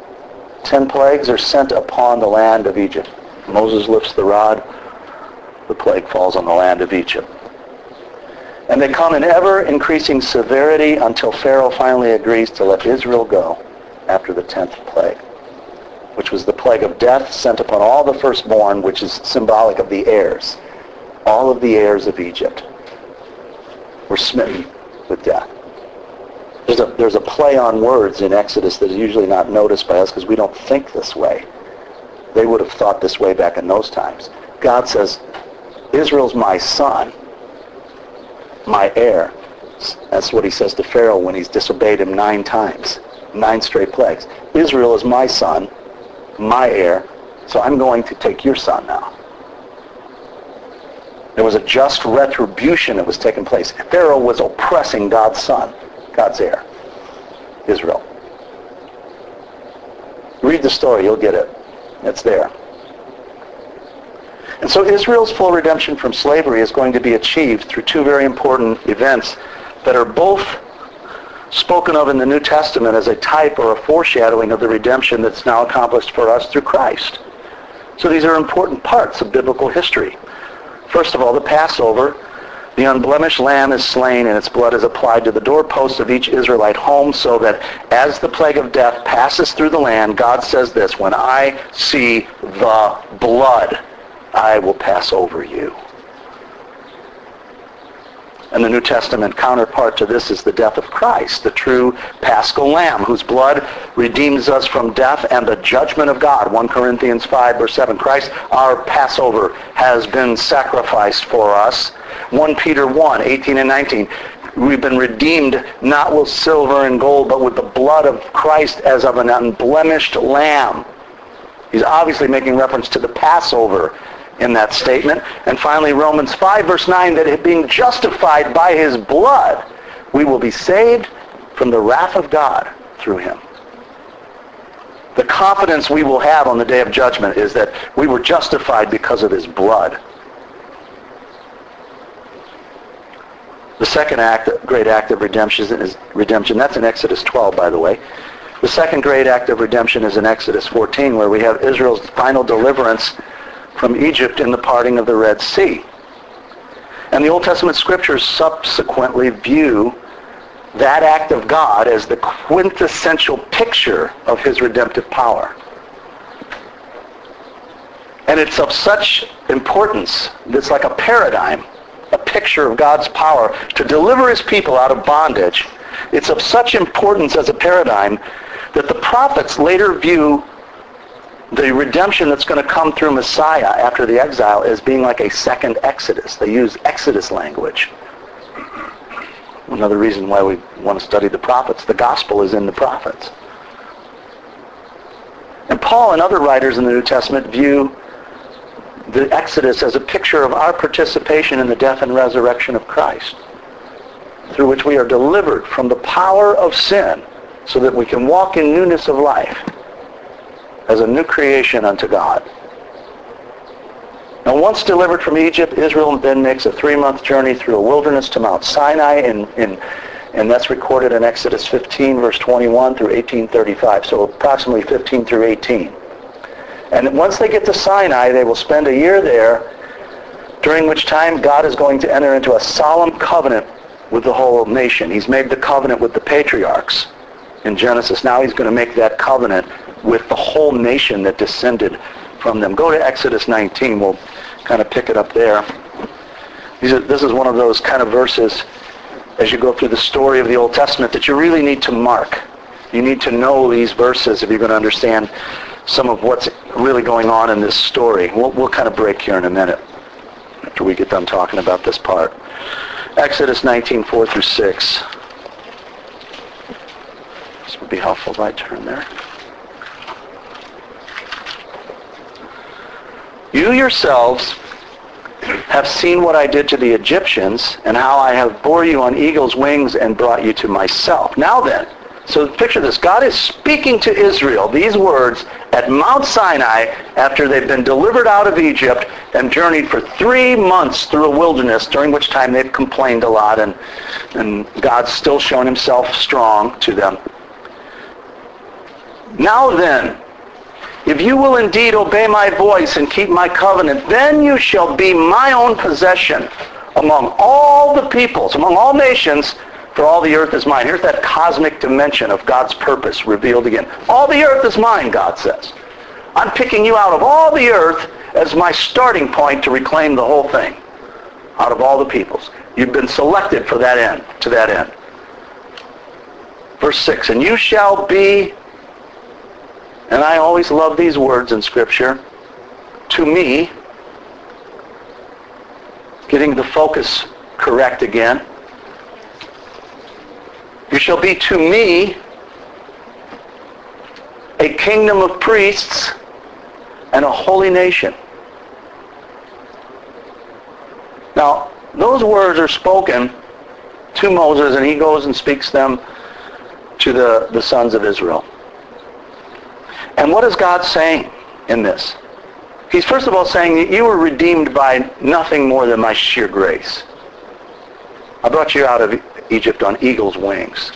10 plagues are sent upon the land of Egypt. Moses lifts the rod the plague falls on the land of Egypt. And they come in ever-increasing severity until Pharaoh finally agrees to let Israel go after the 10th plague, which was the plague of death sent upon all the firstborn, which is symbolic of the heirs. All of the heirs of Egypt were smitten with death. There's a play on words in Exodus that is usually not noticed by us because we don't think this way. They would have thought this way back in those times. God says, Israel's my son, my heir. That's what he says to Pharaoh when he's disobeyed him 9 times, 9 straight plagues. Israel is my son, my heir, so I'm going to take your son now. There was a just retribution that was taking place. Pharaoh was oppressing God's son, God's heir, Israel. Read the story, you'll get it. It's there. And so Israel's full redemption from slavery is going to be achieved through 2 very important events that are both spoken of in the New Testament as a type or a foreshadowing of the redemption that's now accomplished for us through Christ. So these are important parts of biblical history. First of all, the Passover. The unblemished lamb is slain and its blood is applied to the doorposts of each Israelite home so that as the plague of death passes through the land, God says this, when I see the blood, I will pass over you. And the New Testament counterpart to this is the death of Christ, the true Paschal Lamb, whose blood redeems us from death and the judgment of God. 1 Corinthians 5, verse 7. Christ, our Passover, has been sacrificed for us. 1 Peter 1, 18 and 19. We've been redeemed not with silver and gold, but with the blood of Christ as of an unblemished lamb. He's obviously making reference to the Passover in that statement. And finally, Romans 5, verse 9, that being justified by his blood, we will be saved from the wrath of God through him. The confidence we will have on the day of judgment is that we were justified because of his blood. The second great act of redemption is redemption. That's in Exodus 12, by the way. The second great act of redemption is in Exodus 14, where we have Israel's final deliverance from Egypt in the parting of the Red Sea. And the Old Testament scriptures subsequently view that act of God as the quintessential picture of his redemptive power. And it's of such importance, it's like a paradigm, a picture of God's power to deliver his people out of bondage. It's of such importance as a paradigm that the prophets later view the redemption that's going to come through Messiah after the exile as being like a second Exodus. They use Exodus language. Another reason why we want to study the prophets. The gospel is in the prophets. And Paul and other writers in the New Testament view the Exodus as a picture of our participation in the death and resurrection of Christ, through which we are delivered from the power of sin so that we can walk in newness of life as a new creation unto God. Now, once delivered from Egypt, Israel then makes a 3-month journey through a wilderness to Mount Sinai, and that's recorded in Exodus 15, verse 21 through 18:35, so approximately 15 through 18. And once they get to Sinai, they will spend a year there, during which time God is going to enter into a solemn covenant with the whole nation. He's made the covenant with the patriarchs in Genesis. Now he's going to make that covenant with the whole nation that descended from them. Go to Exodus 19. We'll kind of pick it up there. This is one of those kind of verses as you go through the story of the Old Testament that you really need to mark. You need to know these verses if you're going to understand some of what's really going on in this story. We'll kind of break here in a minute after we get done talking about this part. Exodus 19, 4 through 6. This would be helpful if I turn there. You yourselves have seen what I did to the Egyptians and how I have bore you on eagle's wings and brought you to myself. Now then, so picture this. God is speaking to Israel these words at Mount Sinai after they've been delivered out of Egypt and journeyed for 3 months through a wilderness, during which time they've complained a lot, and God's still shown himself strong to them. Now then, If you will indeed obey my voice and keep my covenant, then you shall be my own possession among all the peoples, among all nations, for all the earth is mine. Here's that cosmic dimension of God's purpose revealed again. All the earth is mine, God says. I'm picking you out of all the earth as my starting point to reclaim the whole thing, out of all the peoples. You've been selected for that end, to that end. Verse 6, and you shall be, and I always love these words in Scripture, to me, getting the focus correct again. You shall be to me a kingdom of priests and a holy nation. Now, those words are spoken to Moses, and he goes and speaks them to the sons of Israel. And what is God saying in this? He's first of all saying that you were redeemed by nothing more than my sheer grace. I brought you out of Egypt on eagle's wings.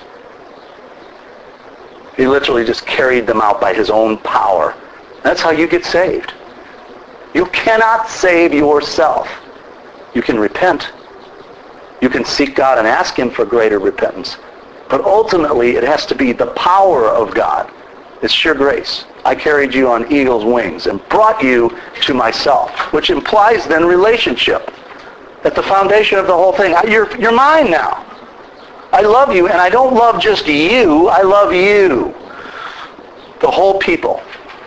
He literally just carried them out by his own power. That's how you get saved. You cannot save yourself. You can repent. You can seek God and ask him for greater repentance. But ultimately, it has to be the power of God. It's sheer grace. I carried you on eagle's wings and brought you to myself, which implies then relationship. At the foundation of the whole thing. You're mine now. I love you, and I don't love just you. I love you. The whole people.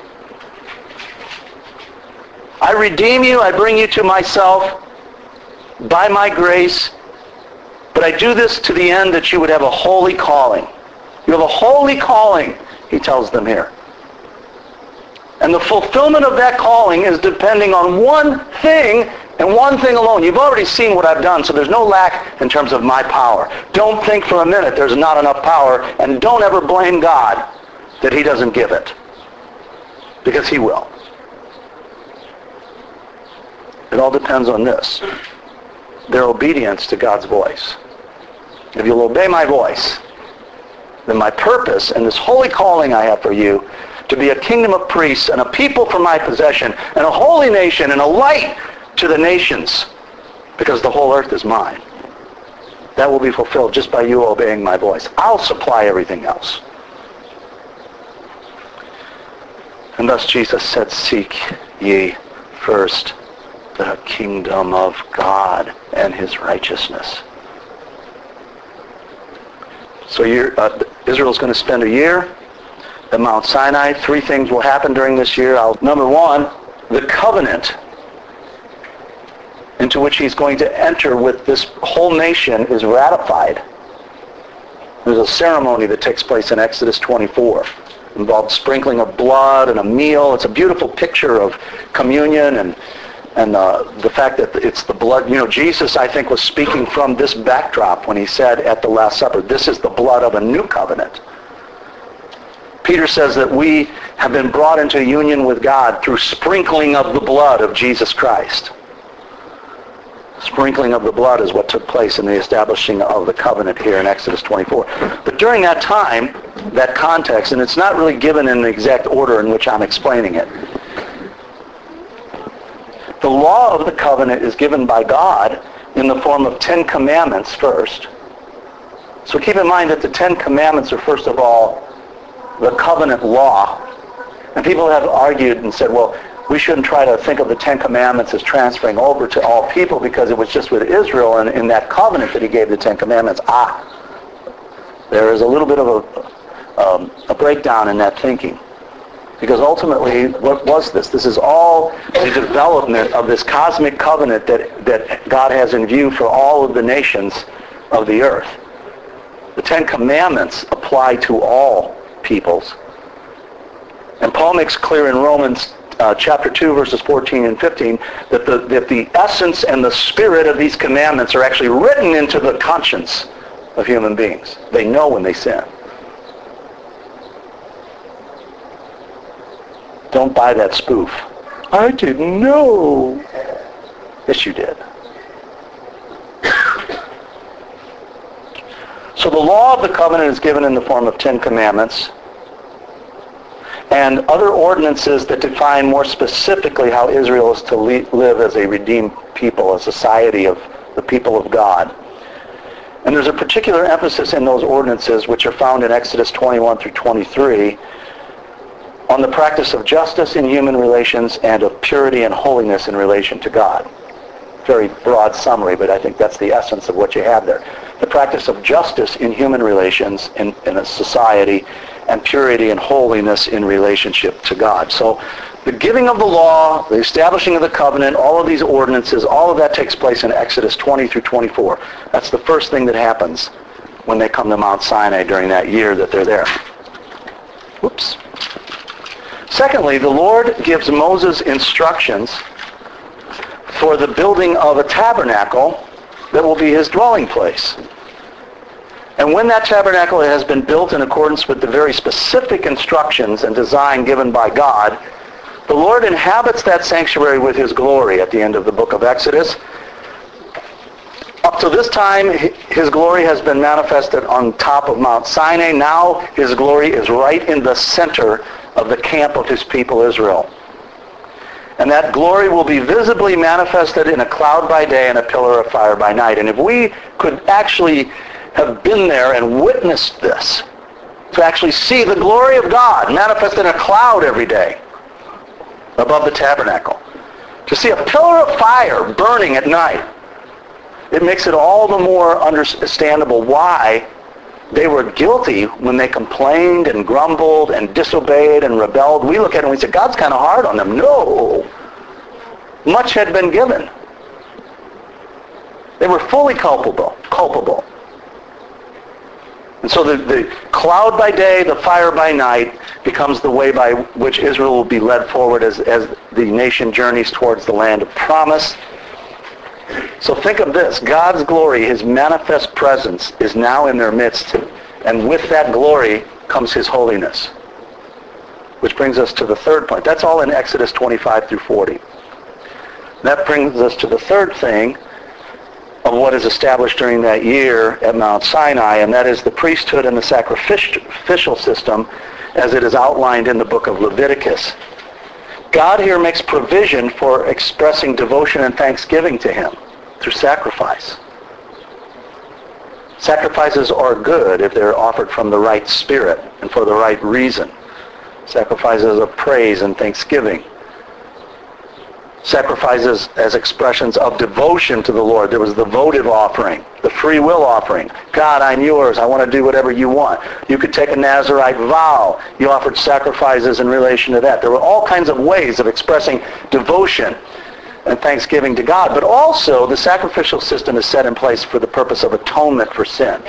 I redeem you. I bring you to myself by my grace. But I do this to the end that you would have a holy calling. You have a holy calling, he tells them here. And the fulfillment of that calling is depending on one thing and one thing alone. You've already seen what I've done, so there's no lack in terms of my power. Don't think for a minute there's not enough power, and don't ever blame God that he doesn't give it. Because he will. It all depends on this. Their obedience to God's voice. If you'll obey my voice, then my purpose and this holy calling I have for you to be a kingdom of priests and a people for my possession and a holy nation and a light to the nations, because the whole earth is mine. That will be fulfilled just by you obeying my voice. I'll supply everything else. And thus Jesus said, seek ye first the kingdom of God and his righteousness. So Israel's going to spend a year at Mount Sinai. 3 things will happen during this year. Number 1, the covenant into which he's going to enter with this whole nation is ratified. There's a ceremony that takes place in Exodus 24. It involves sprinkling of blood and a meal. It's a beautiful picture of communion and the fact that it's the blood. Jesus, I think, was speaking from this backdrop when he said at the Last Supper, this is the blood of a new covenant. Peter says that we have been brought into union with God through sprinkling of the blood of Jesus Christ. Sprinkling of the blood is what took place in the establishing of the covenant here in Exodus 24. But during that time, that context, and it's not really given in the exact order in which I'm explaining it, the law of the covenant is given by God in the form of 10 commandments first. So keep in mind that the 10 commandments are first of all the covenant law. And people have argued and said, well, we shouldn't try to think of the 10 commandments as transferring over to all people because it was just with Israel and in that covenant that he gave the 10 commandments. There is a little bit of a breakdown in that thinking. Because ultimately, what was this? This is all the development of this cosmic covenant that God has in view for all of the nations of the earth. The 10 commandments apply to all peoples. And Paul makes clear in Romans chapter 2, verses 14 and 15, that the essence and the spirit of these commandments are actually written into the conscience of human beings. They know when they sin. Don't buy that spoof. I didn't know. Yes, you did. So the law of the covenant is given in the form of 10 commandments. and other ordinances that define more specifically how Israel is to live as a redeemed people, a society of the people of God. And there's a particular emphasis in those ordinances, which are found in Exodus 21 through 23, on the practice of justice in human relations and of purity and holiness in relation to God. Very broad summary, but I think that's the essence of what you have there. The practice of justice in human relations in a society, and purity and holiness in relationship to God. So the giving of the law, the establishing of the covenant, all of these ordinances, all of that takes place in Exodus 20 through 24. That's the first thing that happens when they come to Mount Sinai during that year that they're there. Whoops. Secondly, the Lord gives Moses instructions for the building of a tabernacle that will be his dwelling place. And when that tabernacle has been built in accordance with the very specific instructions and design given by God, the Lord inhabits that sanctuary with his glory at the end of the book of Exodus. Up to this time, his glory has been manifested on top of Mount Sinai. Now his glory is right in the center of the camp of his people Israel. And that glory will be visibly manifested in a cloud by day and a pillar of fire by night. And if we could actually have been there and witnessed this, to actually see the glory of God manifested in a cloud every day above the tabernacle, to see a pillar of fire burning at night, it makes it all the more understandable why they were guilty when they complained and grumbled and disobeyed and rebelled. We look at it and we say, God's kind of hard on them. No. Much had been given. They were fully culpable. And so the cloud by day, the fire by night becomes the way by which Israel will be led forward as the nation journeys towards the land of promise. So think of this. God's glory, his manifest presence, is now in their midst. And with that glory comes his holiness. Which brings us to the third point. That's all in Exodus 25 through 40. That brings us to the third thing of what is established during that year at Mount Sinai, and that is the priesthood and the sacrificial system as it is outlined in the book of Leviticus. God here makes provision for expressing devotion and thanksgiving to him through sacrifice. Sacrifices are good if they're offered from the right spirit and for the right reason. Sacrifices of praise and thanksgiving. Sacrifices as expressions of devotion to the Lord. There was the votive offering, the free will offering. God, I'm yours. I want to do whatever you want. You could take a Nazirite vow. You offered sacrifices in relation to that. There were all kinds of ways of expressing devotion and thanksgiving to God. But also, the sacrificial system is set in place for the purpose of atonement for sin.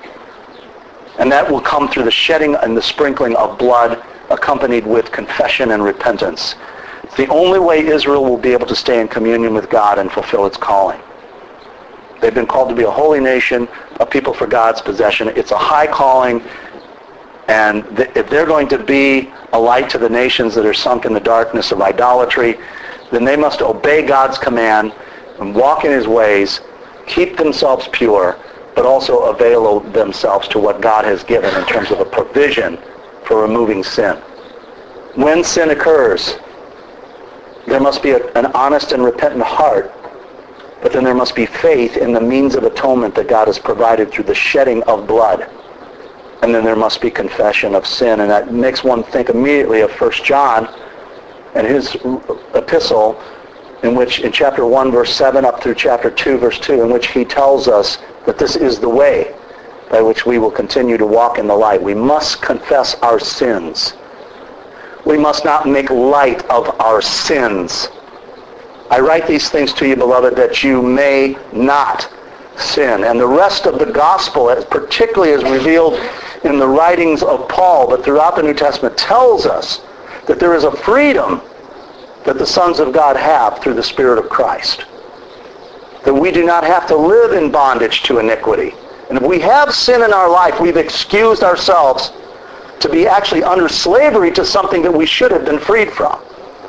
And that will come through the shedding and the sprinkling of blood accompanied with confession and repentance. It's the only way Israel will be able to stay in communion with God and fulfill its calling. They've been called to be a holy nation, a people for God's possession. It's a high calling, and if they're going to be a light to the nations that are sunk in the darkness of idolatry, then they must obey God's command and walk in his ways, keep themselves pure, but also avail themselves to what God has given in terms of a provision for removing sin. When sin occurs, there must be an honest and repentant heart, but then there must be faith in the means of atonement that God has provided through the shedding of blood. And then there must be confession of sin. And that makes one think immediately of 1 John and his epistle, in which in chapter 1, verse 7 up through chapter 2, verse 2, in which he tells us that this is the way by which we will continue to walk in the light. We must confess our sins. We must not make light of our sins. I write these things to you, beloved, that you may not sin. And the rest of the gospel, particularly as revealed in the writings of Paul, but throughout the New Testament, tells us that there is a freedom that the sons of God have through the Spirit of Christ. That we do not have to live in bondage to iniquity. And if we have sin in our life, we've excused ourselves to be actually under slavery to something that we should have been freed from.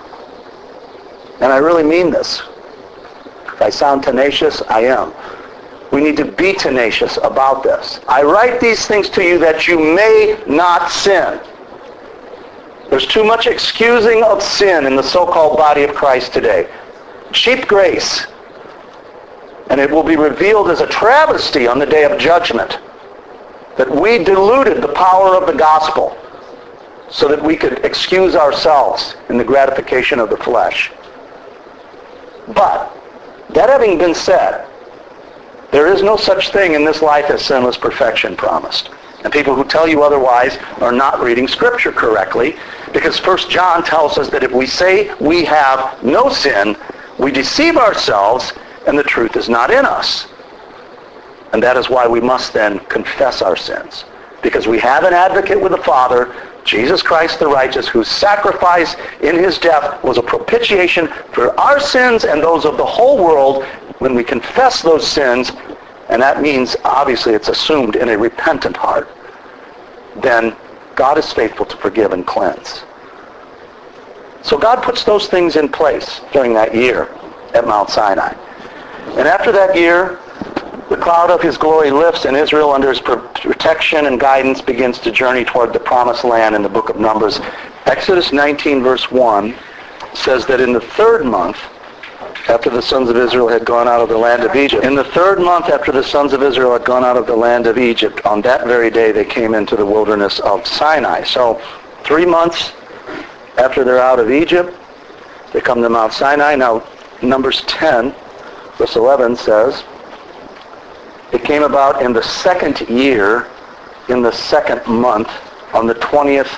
And I really mean this. If I sound tenacious, I am. We need to be tenacious about this. I write these things to you that you may not sin. There's too much excusing of sin in the so-called body of Christ today. Cheap grace. And it will be revealed as a travesty on the day of judgment that we diluted the power of the gospel so that we could excuse ourselves in the gratification of the flesh. But, that having been said, there is no such thing in this life as sinless perfection promised. And people who tell you otherwise are not reading Scripture correctly, because 1 John tells us that if we say we have no sin, we deceive ourselves and the truth is not in us. And that is why we must then confess our sins. Because we have an advocate with the Father, Jesus Christ the righteous, whose sacrifice in his death was a propitiation for our sins and those of the whole world. When we confess those sins, and that means obviously it's assumed in a repentant heart, then God is faithful to forgive and cleanse. So God puts those things in place during that year at Mount Sinai. And after that year, the cloud of his glory lifts, and Israel, under his protection and guidance, begins to journey toward the promised land in the book of Numbers. Exodus 19, verse 1 says that in the third month, after the sons of Israel had gone out of the land of Egypt, in the third month after the sons of Israel had gone out of the land of Egypt, on that very day they came into the wilderness of Sinai. So 3 months after they're out of Egypt, they come to Mount Sinai. Now, Numbers 10, verse 11 says, it came about in the second year, in the second month, on the 20th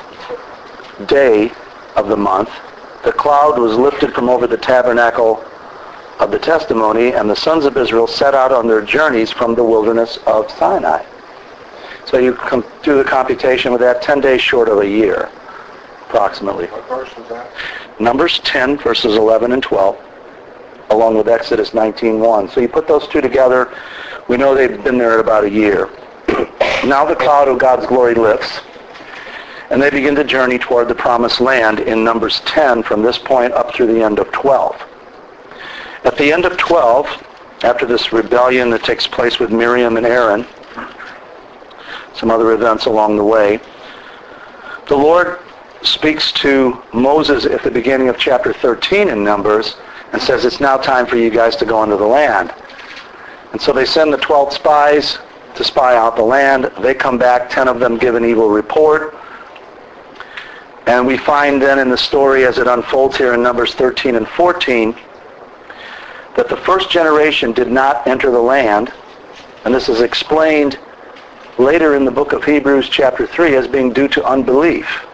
day of the month, the cloud was lifted from over the tabernacle of the testimony, and the sons of Israel set out on their journeys from the wilderness of Sinai. So you come do the computation with that, 10 days short of a year, approximately. What verse was that? Numbers 10, verses 11 and 12, along with Exodus 19:1. So you put those two together, we know they've been there at about a year. Now the cloud of God's glory lifts, and they begin to journey toward the promised land in Numbers 10 from this point up through the end of 12. At the end of 12, after this rebellion that takes place with Miriam and Aaron, some other events along the way, the Lord speaks to Moses at the beginning of chapter 13 in Numbers and says, it's now time for you guys to go into the land. And so they send the 12 spies to spy out the land. They come back, 10 of them give an evil report. And we find then in the story as it unfolds here in Numbers 13 and 14 that the first generation did not enter the land. And this is explained later in the book of Hebrews chapter 3 as being due to unbelief.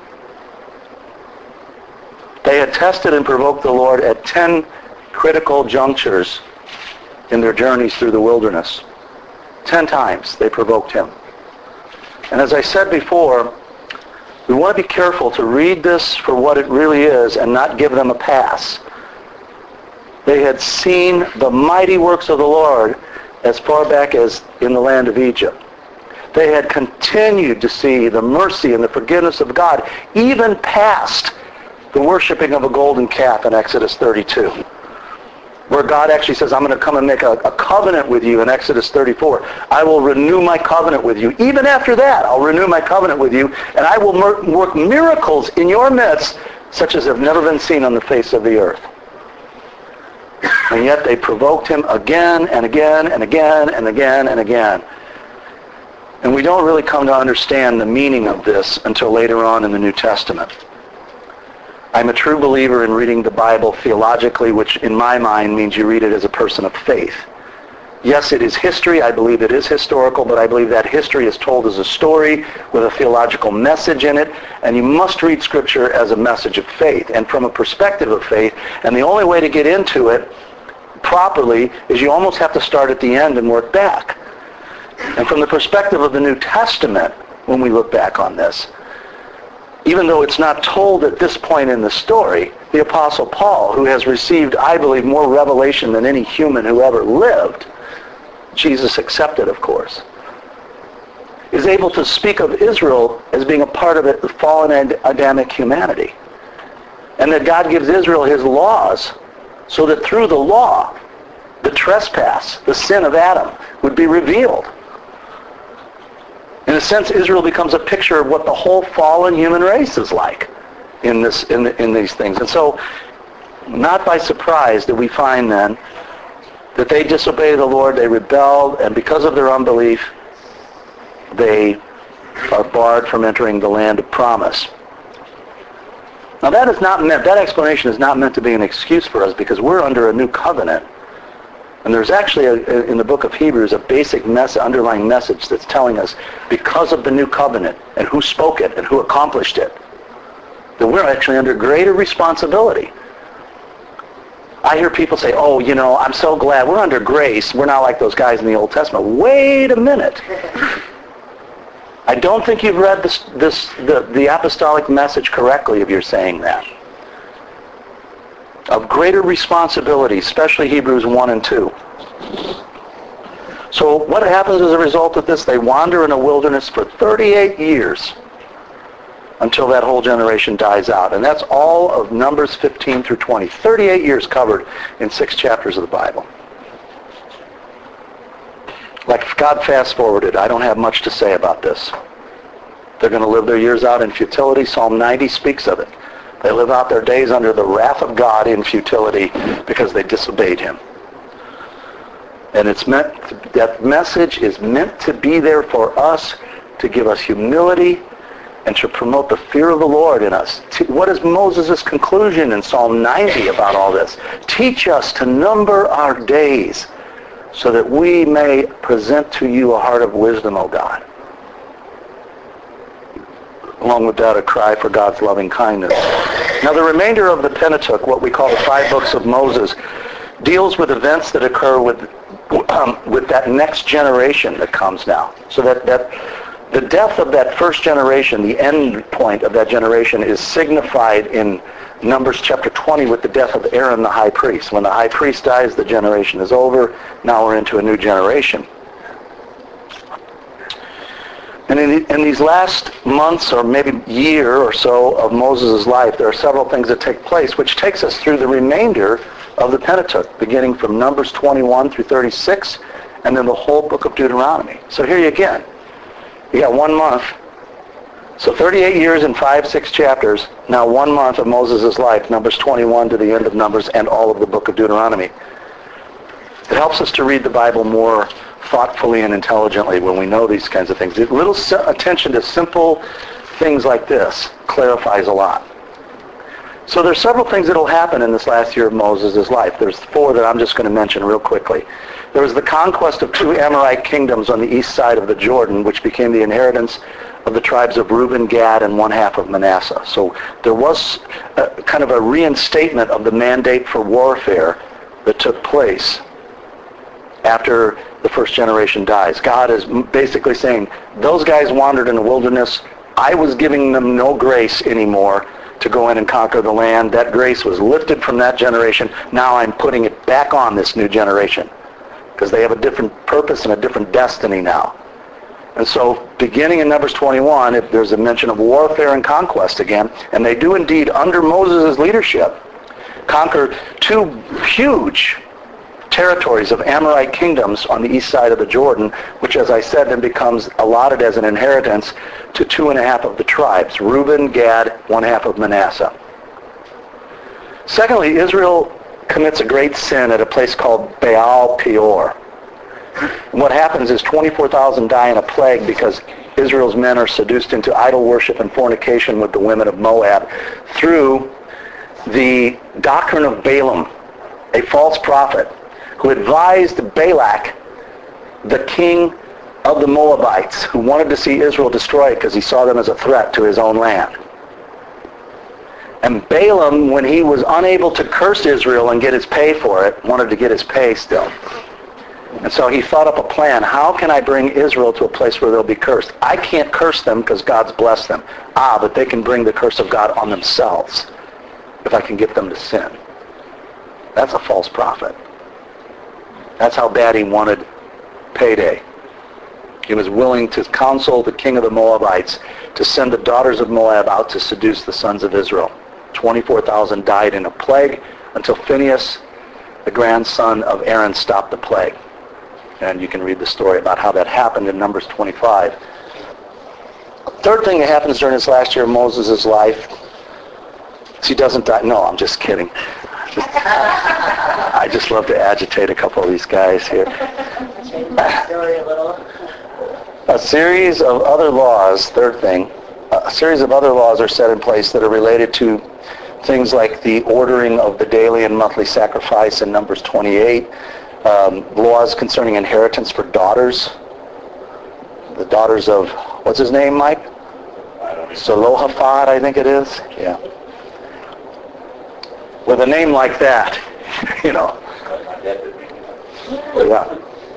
They had tested and provoked the Lord at 10 critical junctures in their journeys through the wilderness. 10 times they provoked him. And as I said before, we want to be careful to read this for what it really is and not give them a pass. They had seen the mighty works of the Lord as far back as in the land of Egypt. They had continued to see the mercy and the forgiveness of God even past the worshiping of a golden calf in Exodus 32. Where God actually says, I'm going to come and make a covenant with you in Exodus 34. I will renew my covenant with you. Even after that, I'll renew my covenant with you, and I will work miracles in your midst, such as have never been seen on the face of the earth. And yet they provoked him again and again and again and again and again. And we don't really come to understand the meaning of this until later on in the New Testament. I'm a true believer in reading the Bible theologically, which in my mind means you read it as a person of faith. Yes, it is history. I believe it is historical, but I believe that history is told as a story with a theological message in it, and you must read Scripture as a message of faith and from a perspective of faith. And the only way to get into it properly is you almost have to start at the end and work back. And from the perspective of the New Testament, when we look back on this, even though it's not told at this point in the story, the Apostle Paul, who has received, I believe, more revelation than any human who ever lived, Jesus accepted, of course, is able to speak of Israel as being a part of it, the fallen Adamic humanity. And that God gives Israel his laws so that through the law, the trespass, the sin of Adam, would be revealed. In a sense, Israel becomes a picture of what the whole fallen human race is like. in these things. And so, not by surprise did we find then that they disobeyed the Lord, they rebelled, and because of their unbelief, they are barred from entering the land of promise. Now that explanation is not meant to be an excuse for us, because we're under a new covenant. And there's actually, in the book of Hebrews, a basic underlying message that's telling us, because of the new covenant, and who spoke it, and who accomplished it, that we're actually under greater responsibility. I hear people say, oh, I'm so glad we're under grace. We're not like those guys in the Old Testament. Wait a minute. I don't think you've read the apostolic message correctly if you're saying that. Of greater responsibility, especially Hebrews 1 and 2. So what happens as a result of this? They wander in a wilderness for 38 years until that whole generation dies out. And that's all of Numbers 15 through 20. 38 years covered in 6 chapters of the Bible. Like if God fast-forwarded, I don't have much to say about this. They're going to live their years out in futility. Psalm 90 speaks of it. They live out their days under the wrath of God in futility because they disobeyed him. And that message is meant to be there for us, to give us humility and to promote the fear of the Lord in us. What is Moses' conclusion in Psalm 90 about all this? Teach us to number our days so that we may present to you a heart of wisdom, O God. Along with that, a cry for God's loving kindness. Now, the remainder of the Pentateuch, what we call the 5 books of Moses, deals with events that occur with that next generation that comes now. So that the death of that first generation, the end point of that generation, is signified in Numbers chapter 20 with the death of Aaron the high priest. When the high priest dies, the generation is over. Now we're into a new generation. And in these last months or maybe year or so of Moses' life, there are several things that take place, which takes us through the remainder of the Pentateuch, beginning from Numbers 21 through 36, and then the whole book of Deuteronomy. So here you again. You got 1 month. So 38 years and 5-6 chapters. Now 1 month of Moses' life, Numbers 21 to the end of Numbers, and all of the book of Deuteronomy. It helps us to read the Bible more thoughtfully and intelligently when we know these kinds of things. A little attention to simple things like this clarifies a lot. So there's several things that will happen in this last year of Moses' life. There's 4 that I'm just going to mention real quickly. There was the conquest of 2 Amorite kingdoms on the east side of the Jordan, which became the inheritance of the tribes of Reuben, Gad, and 1/2 of Manasseh. So there was kind of a reinstatement of the mandate for warfare that took place after the first generation dies. God is basically saying, those guys wandered in the wilderness. I was giving them no grace anymore to go in and conquer the land. That grace was lifted from that generation. Now I'm putting it back on this new generation because they have a different purpose and a different destiny now. And so beginning in Numbers 21, if there's a mention of warfare and conquest again, and they do indeed, under Moses' leadership, conquer 2 huge territories of Amorite kingdoms on the east side of the Jordan, which, as I said, then becomes allotted as an inheritance to 2.5 of the tribes, Reuben, Gad, 1/2 of Manasseh. Secondly, Israel commits a great sin at a place called Baal Peor. And what happens is 24,000 die in a plague because Israel's men are seduced into idol worship and fornication with the women of Moab through the doctrine of Balaam, a false prophet, who advised Balak, the king of the Moabites, who wanted to see Israel destroyed because he saw them as a threat to his own land. And Balaam, when he was unable to curse Israel and get his pay for it, wanted to get his pay still. And so he thought up a plan. How can I bring Israel to a place where they'll be cursed? I can't curse them because God's blessed them. But they can bring the curse of God on themselves if I can get them to sin. That's a false prophet. That's how bad he wanted payday. He was willing to counsel the king of the Moabites to send the daughters of Moab out to seduce the sons of Israel. 24,000 died in a plague until Phinehas, the grandson of Aaron, stopped the plague. And you can read the story about how that happened in Numbers 25. Third thing that happens during this last year of Moses' life She doesn't die. No, I'm just kidding. I just love to agitate a couple of these guys here. Change the story a little. A series of other laws, third thing, a series of other laws are set in place that are related to things like the ordering of the daily and monthly sacrifice in Numbers 28, laws concerning inheritance for daughters, the daughters of, what's his name, Mike? Zelophehad, I think it is. Yeah. With a name like that, you know. Yeah.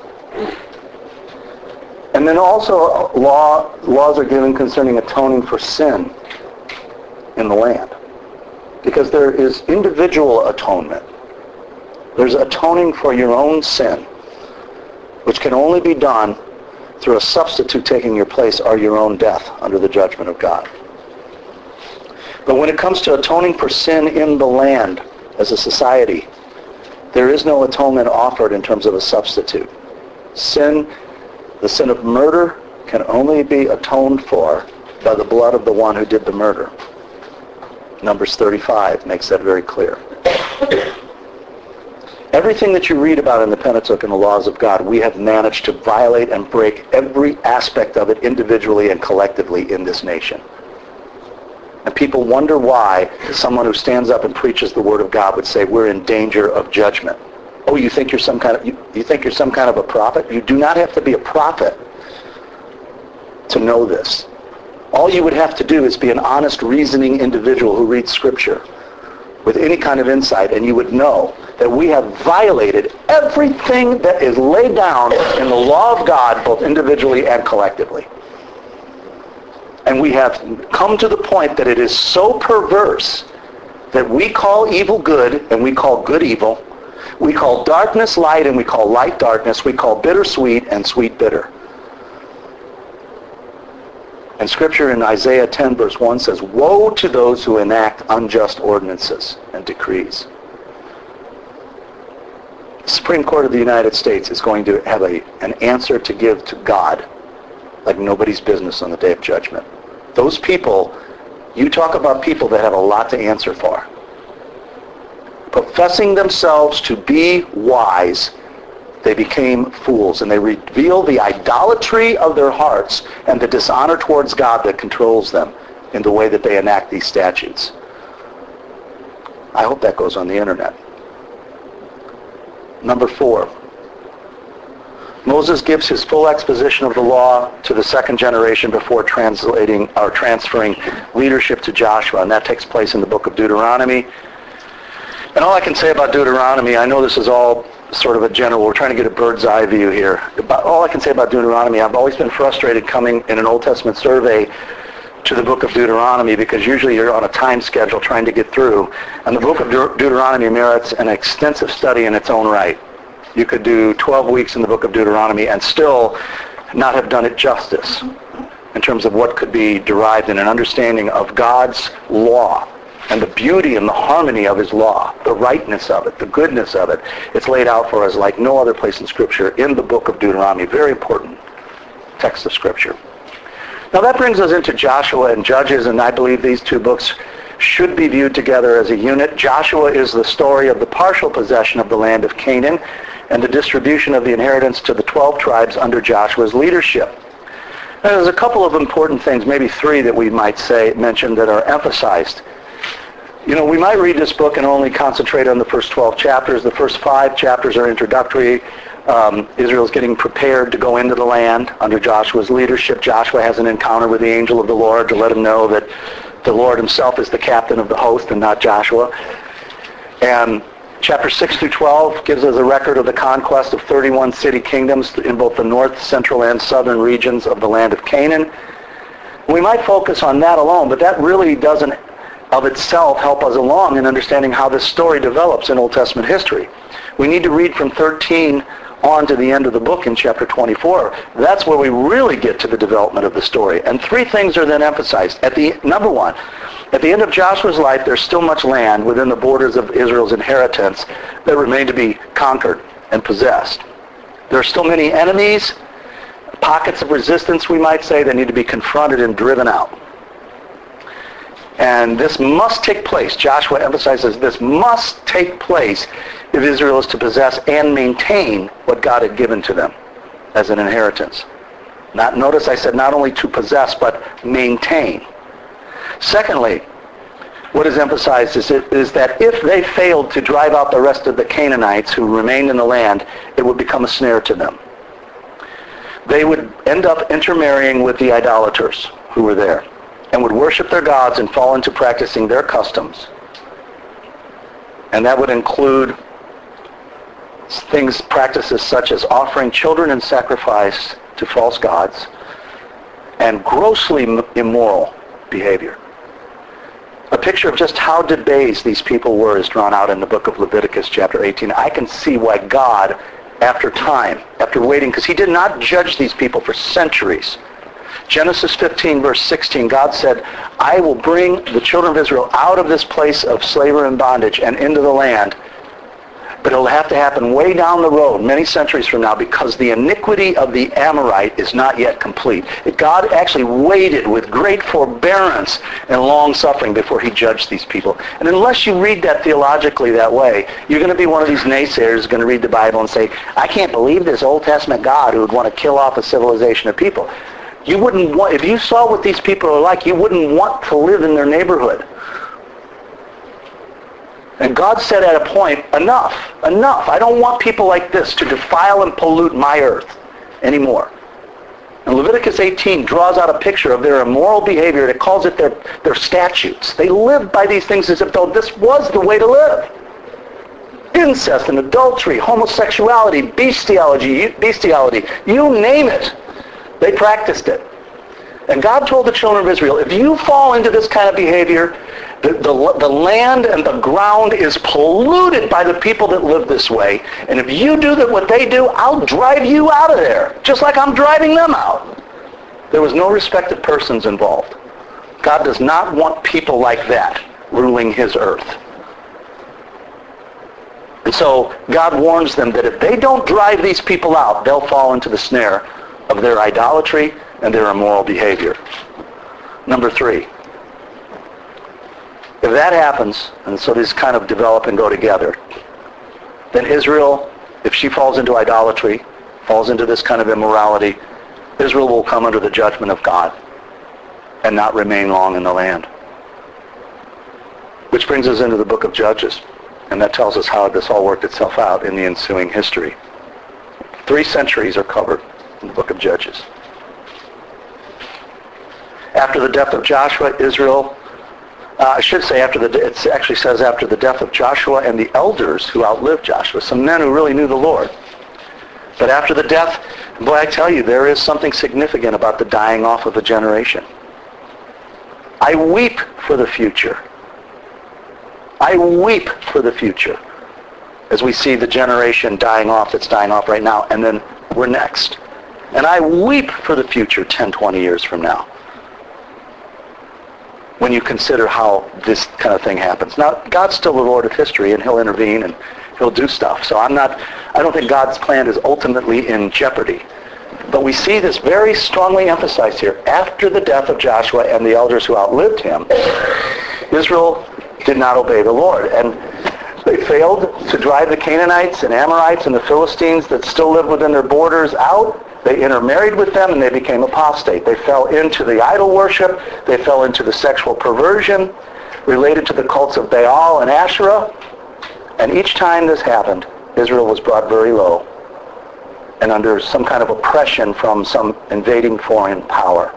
And then also laws are given concerning atoning for sin in the land. Because there is individual atonement. There's atoning for your own sin, which can only be done through a substitute taking your place or your own death under the judgment of God. But when it comes to atoning for sin in the land as a society, there is no atonement offered in terms of a substitute. The sin of murder can only be atoned for by the blood of the one who did the murder. Numbers 35 makes that very clear. Everything that you read about in the Pentateuch and the laws of God, we have managed to violate and break every aspect of it individually and collectively in this nation. And people wonder why someone who stands up and preaches the Word of God would say we're in danger of judgment. Oh, you think you're some kind of a prophet? You do not have to be a prophet to know this. All you would have to do is be an honest, reasoning individual who reads Scripture with any kind of insight, and you would know that we have violated everything that is laid down in the law of God, both individually and collectively. And we have come to the point that it is so perverse that we call evil good and we call good evil. We call darkness light and we call light darkness. We call bitter sweet and sweet bitter. And Scripture in Isaiah 10 verse 1 says, "Woe to those who enact unjust ordinances and decrees." The Supreme Court of the United States is going to have an answer to give to God like nobody's business on the Day of Judgment. Those people, you talk about people that have a lot to answer for. Professing themselves to be wise, they became fools, and they reveal the idolatry of their hearts and the dishonor towards God that controls them in the way that they enact these statutes. I hope that goes on the internet. Number 4. Moses gives his full exposition of the law to the second generation before transferring leadership to Joshua, and that takes place in the book of Deuteronomy. And all I can say about Deuteronomy, I know this is all sort of a general, we're trying to get a bird's eye view here. All I can say about Deuteronomy, I've always been frustrated coming in an Old Testament survey to the book of Deuteronomy because usually you're on a time schedule trying to get through. And the book of Deuteronomy merits an extensive study in its own right. You could do 12 weeks in the book of Deuteronomy and still not have done it justice in terms of what could be derived in an understanding of God's law and the beauty and the harmony of his law, the rightness of it, the goodness of it. It's laid out for us like no other place in Scripture in the book of Deuteronomy. Very important text of Scripture. Now that brings us into Joshua and Judges, and I believe these two books should be viewed together as a unit. Joshua is the story of the partial possession of the land of Canaan and the distribution of the inheritance to the 12 tribes under Joshua's leadership. Now, there's a couple of important things, maybe 3 that we might mention that are emphasized. You know, we might read this book and only concentrate on the first 12 chapters. The first 5 chapters are introductory. Israel's getting prepared to go into the land under Joshua's leadership. Joshua has an encounter with the angel of the Lord to let him know that the Lord himself is the captain of the host and not Joshua. And chapter 6 through 12 gives us a record of the conquest of 31 city kingdoms in both the north, central, and southern regions of the land of Canaan. We might focus on that alone, but that really doesn't of itself help us along in understanding how this story develops in Old Testament history. We need to read from 13 on to the end of the book in chapter 24. That's where we really get to the development of the story. And 3 things are then emphasized. Number 1, at the end of Joshua's life, there's still much land within the borders of Israel's inheritance that remain to be conquered and possessed. There are still many enemies, pockets of resistance, we might say, that need to be confronted and driven out. And this must take place. Joshua emphasizes this must take place if Israel is to possess and maintain what God had given to them as an inheritance. Notice I said not only to possess, but maintain. Secondly, what is emphasized is that if they failed to drive out the rest of the Canaanites who remained in the land, it would become a snare to them. They would end up intermarrying with the idolaters who were there and would worship their gods and fall into practicing their customs. And that would include practices such as offering children in sacrifice to false gods and grossly immoral behavior. A picture of just how debased these people were is drawn out in the book of Leviticus chapter 18. I can see why God, after waiting, because he did not judge these people for centuries. Genesis 15 verse 16, God said, I will bring the children of Israel out of this place of slavery and bondage and into the land. But it'll have to happen way down the road, many centuries from now, because the iniquity of the Amorite is not yet complete. God actually waited with great forbearance and long suffering before he judged these people. And unless you read that theologically that way, you're going to be one of these naysayers who's going to read the Bible and say, I can't believe this Old Testament God who would want to kill off a civilization of people. You wouldn't want, if you saw what these people are like, you wouldn't want to live in their neighborhood. And God said at a point, enough. I don't want people like this to defile and pollute my earth anymore. And Leviticus 18 draws out a picture of their immoral behavior. It calls it their statutes. They lived by these things as if though this was the way to live. Incest and adultery, homosexuality, bestiality, you name it. They practiced it. And God told the children of Israel, if you fall into this kind of behavior, the land and the ground is polluted by the people that live this way. And if you do what they do, I'll drive you out of there, just like I'm driving them out. There was no respected persons involved. God does not want people like that ruling his earth. And so God warns them that if they don't drive these people out, they'll fall into the snare of their idolatry and their immoral behavior. Number 3. If that happens, and so these kind of develop and go together, then Israel, if she falls into idolatry, falls into this kind of immorality, Israel will come under the judgment of God and not remain long in the land. Which brings us into the book of Judges, and that tells us how this all worked itself out in the ensuing history. 3 centuries are covered in the book of Judges. After the death of Joshua, Israel, it actually says after the death of Joshua and the elders who outlived Joshua, some men who really knew the Lord. But after the death, boy, I tell you, there is something significant about the dying off of a generation. I weep for the future. I weep for the future as we see the generation dying off that's dying off right now, and then we're next. And I weep for the future 10, 20 years from now, when you consider how this kind of thing happens. Now, God's still the Lord of history, and he'll intervene, and he'll do stuff. So I don't think God's plan is ultimately in jeopardy. But we see this very strongly emphasized here. After the death of Joshua and the elders who outlived him, Israel did not obey the Lord. And they failed to drive the Canaanites and Amorites and the Philistines that still lived within their borders out. They intermarried with them, and they became apostate. They fell into the idol worship. They fell into the sexual perversion related to the cults of Baal and Asherah. And each time this happened, Israel was brought very low and under some kind of oppression from some invading foreign power.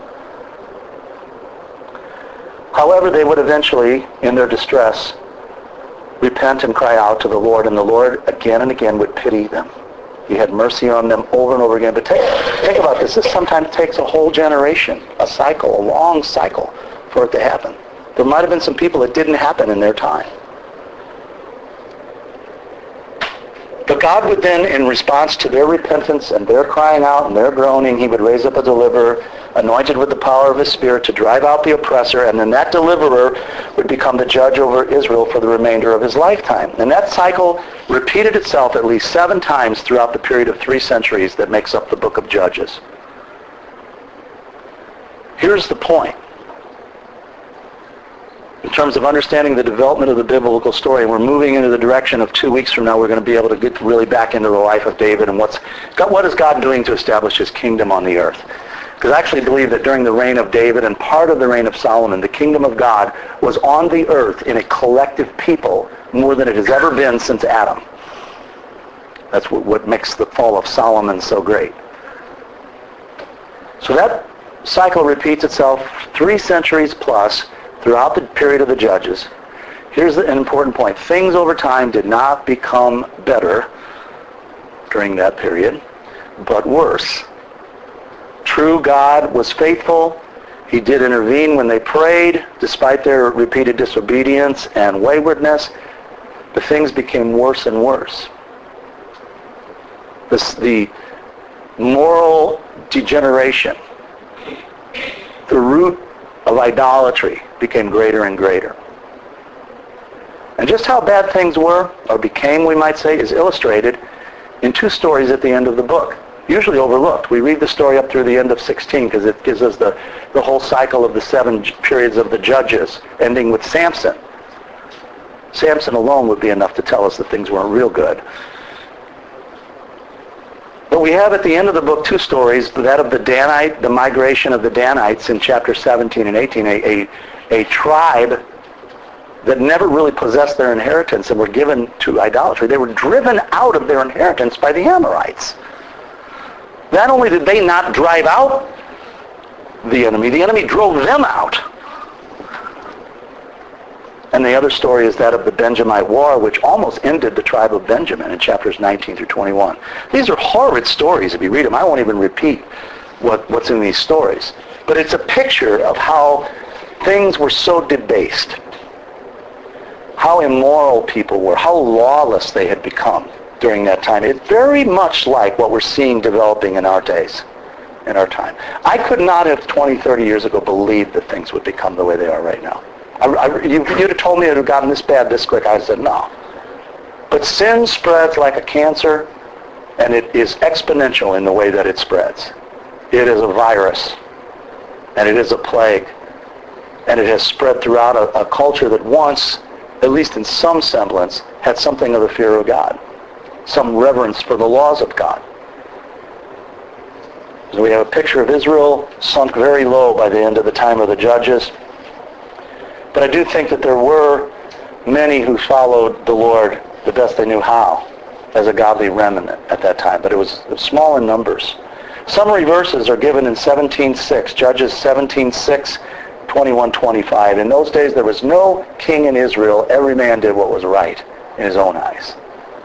However, they would eventually, in their distress, repent and cry out to the Lord, and the Lord again and again would pity them. He had mercy on them over and over again. But think about this. This sometimes takes a whole generation, a cycle, a long cycle for it to happen. There might have been some people it didn't happen in their time. But God would then, in response to their repentance and their crying out and their groaning, he would raise up a deliverer, anointed with the power of his Spirit, to drive out the oppressor, and then that deliverer would become the judge over Israel for the remainder of his lifetime. And that cycle repeated itself at least 7 times throughout the period of 3 centuries that makes up the book of Judges. Here's the point. in terms of understanding the development of the biblical story. And we're moving into the direction of 2 weeks from now. We're going to be able to get really back into the life of David and what is God doing to establish his kingdom on the earth. Because I actually believe that during the reign of David and part of the reign of Solomon, the kingdom of God was on the earth in a collective people more than it has ever been since Adam. That's what makes the fall of Solomon so great. So that cycle repeats itself 3 centuries plus throughout the period of the Judges. Here's an important point. Things over time did not become better during that period, but worse. True, God was faithful. He did intervene when they prayed, despite their repeated disobedience and waywardness. But things became worse and worse. The moral degeneration, the root of idolatry became greater and greater. And just how bad things were, or became, we might say, is illustrated in 2 stories at the end of the book, usually overlooked. We read the story up through the end of 16 because it gives us the whole cycle of the 7 periods of the Judges, ending with Samson. Samson alone would be enough to tell us that things weren't real good. But we have at the end of the book 2 stories, that of the migration of the Danites in chapter 17 and 18, a tribe that never really possessed their inheritance and were given to idolatry. They were driven out of their inheritance by the Amorites. Not only did they not drive out the enemy drove them out. And the other story is that of the Benjamite War, which almost ended the tribe of Benjamin in chapters 19 through 21. These are horrid stories. If you read them, I won't even repeat what's in these stories. But it's a picture of how things were so debased, how immoral people were, how lawless they had become during that time. It's very much like what we're seeing developing in our days, in our time. I could not have 20, 30 years ago believed that things would become the way they are right now. You'd have told me it would have gotten this bad this quick. I said, no. But sin spreads like a cancer, and it is exponential in the way that it spreads. It is a virus, and it is a plague, and it has spread throughout a culture that once, at least in some semblance, had something of the fear of God, some reverence for the laws of God. So we have a picture of Israel sunk very low by the end of the time of the Judges. But I do think that there were many who followed the Lord the best they knew how as a godly remnant at that time. But it was small in numbers. Summary verses are given in 17:6, Judges 17:6, 21-25. In those days there was no king in Israel. Every man did what was right in his own eyes.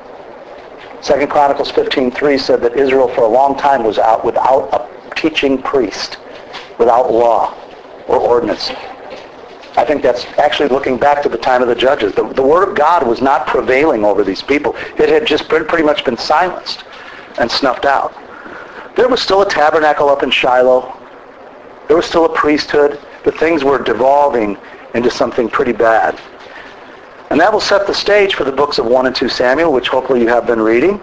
2 Chronicles 15:3 said that Israel for a long time was out without a teaching priest, without law or ordinance. I think that's actually looking back to the time of the Judges. The Word of God was not prevailing over these people. It had just pretty much been silenced and snuffed out. There was still a tabernacle up in Shiloh. There was still a priesthood, but things were devolving into something pretty bad. And that will set the stage for the books of 1 and 2 Samuel, which hopefully you have been reading.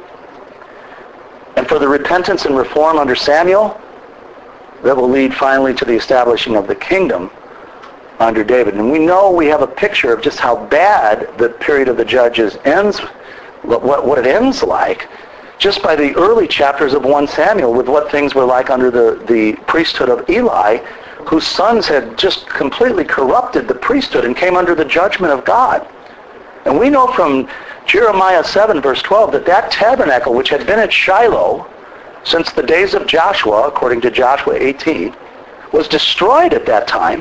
And for the repentance and reform under Samuel, that will lead finally to the establishing of the kingdom under David. And we know we have a picture of just how bad the period of the Judges ends, what it ends like, just by the early chapters of 1 Samuel with what things were like under the priesthood of Eli, whose sons had just completely corrupted the priesthood and came under the judgment of God. And we know from Jeremiah 7, verse 12, that tabernacle, which had been at Shiloh since the days of Joshua, according to Joshua 18, was destroyed at that time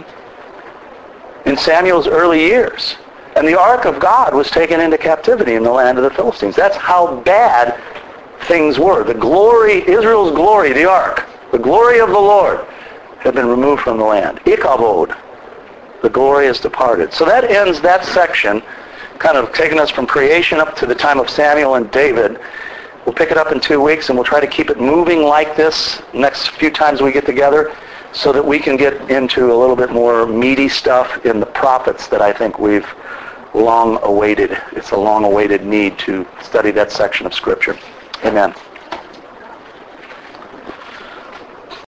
in Samuel's early years. And the ark of God was taken into captivity in the land of the Philistines. That's how bad things were. The glory, Israel's glory, the ark, the glory of the Lord, had been removed from the land. Ikavod, the glory has departed. So that ends that section, kind of taking us from creation up to the time of Samuel and David. We'll pick it up in 2 weeks, and we'll try to keep it moving like this next few times we get together, so that we can get into a little bit more meaty stuff in the prophets that I think we've long awaited. It's a long awaited need to study that section of Scripture. Amen.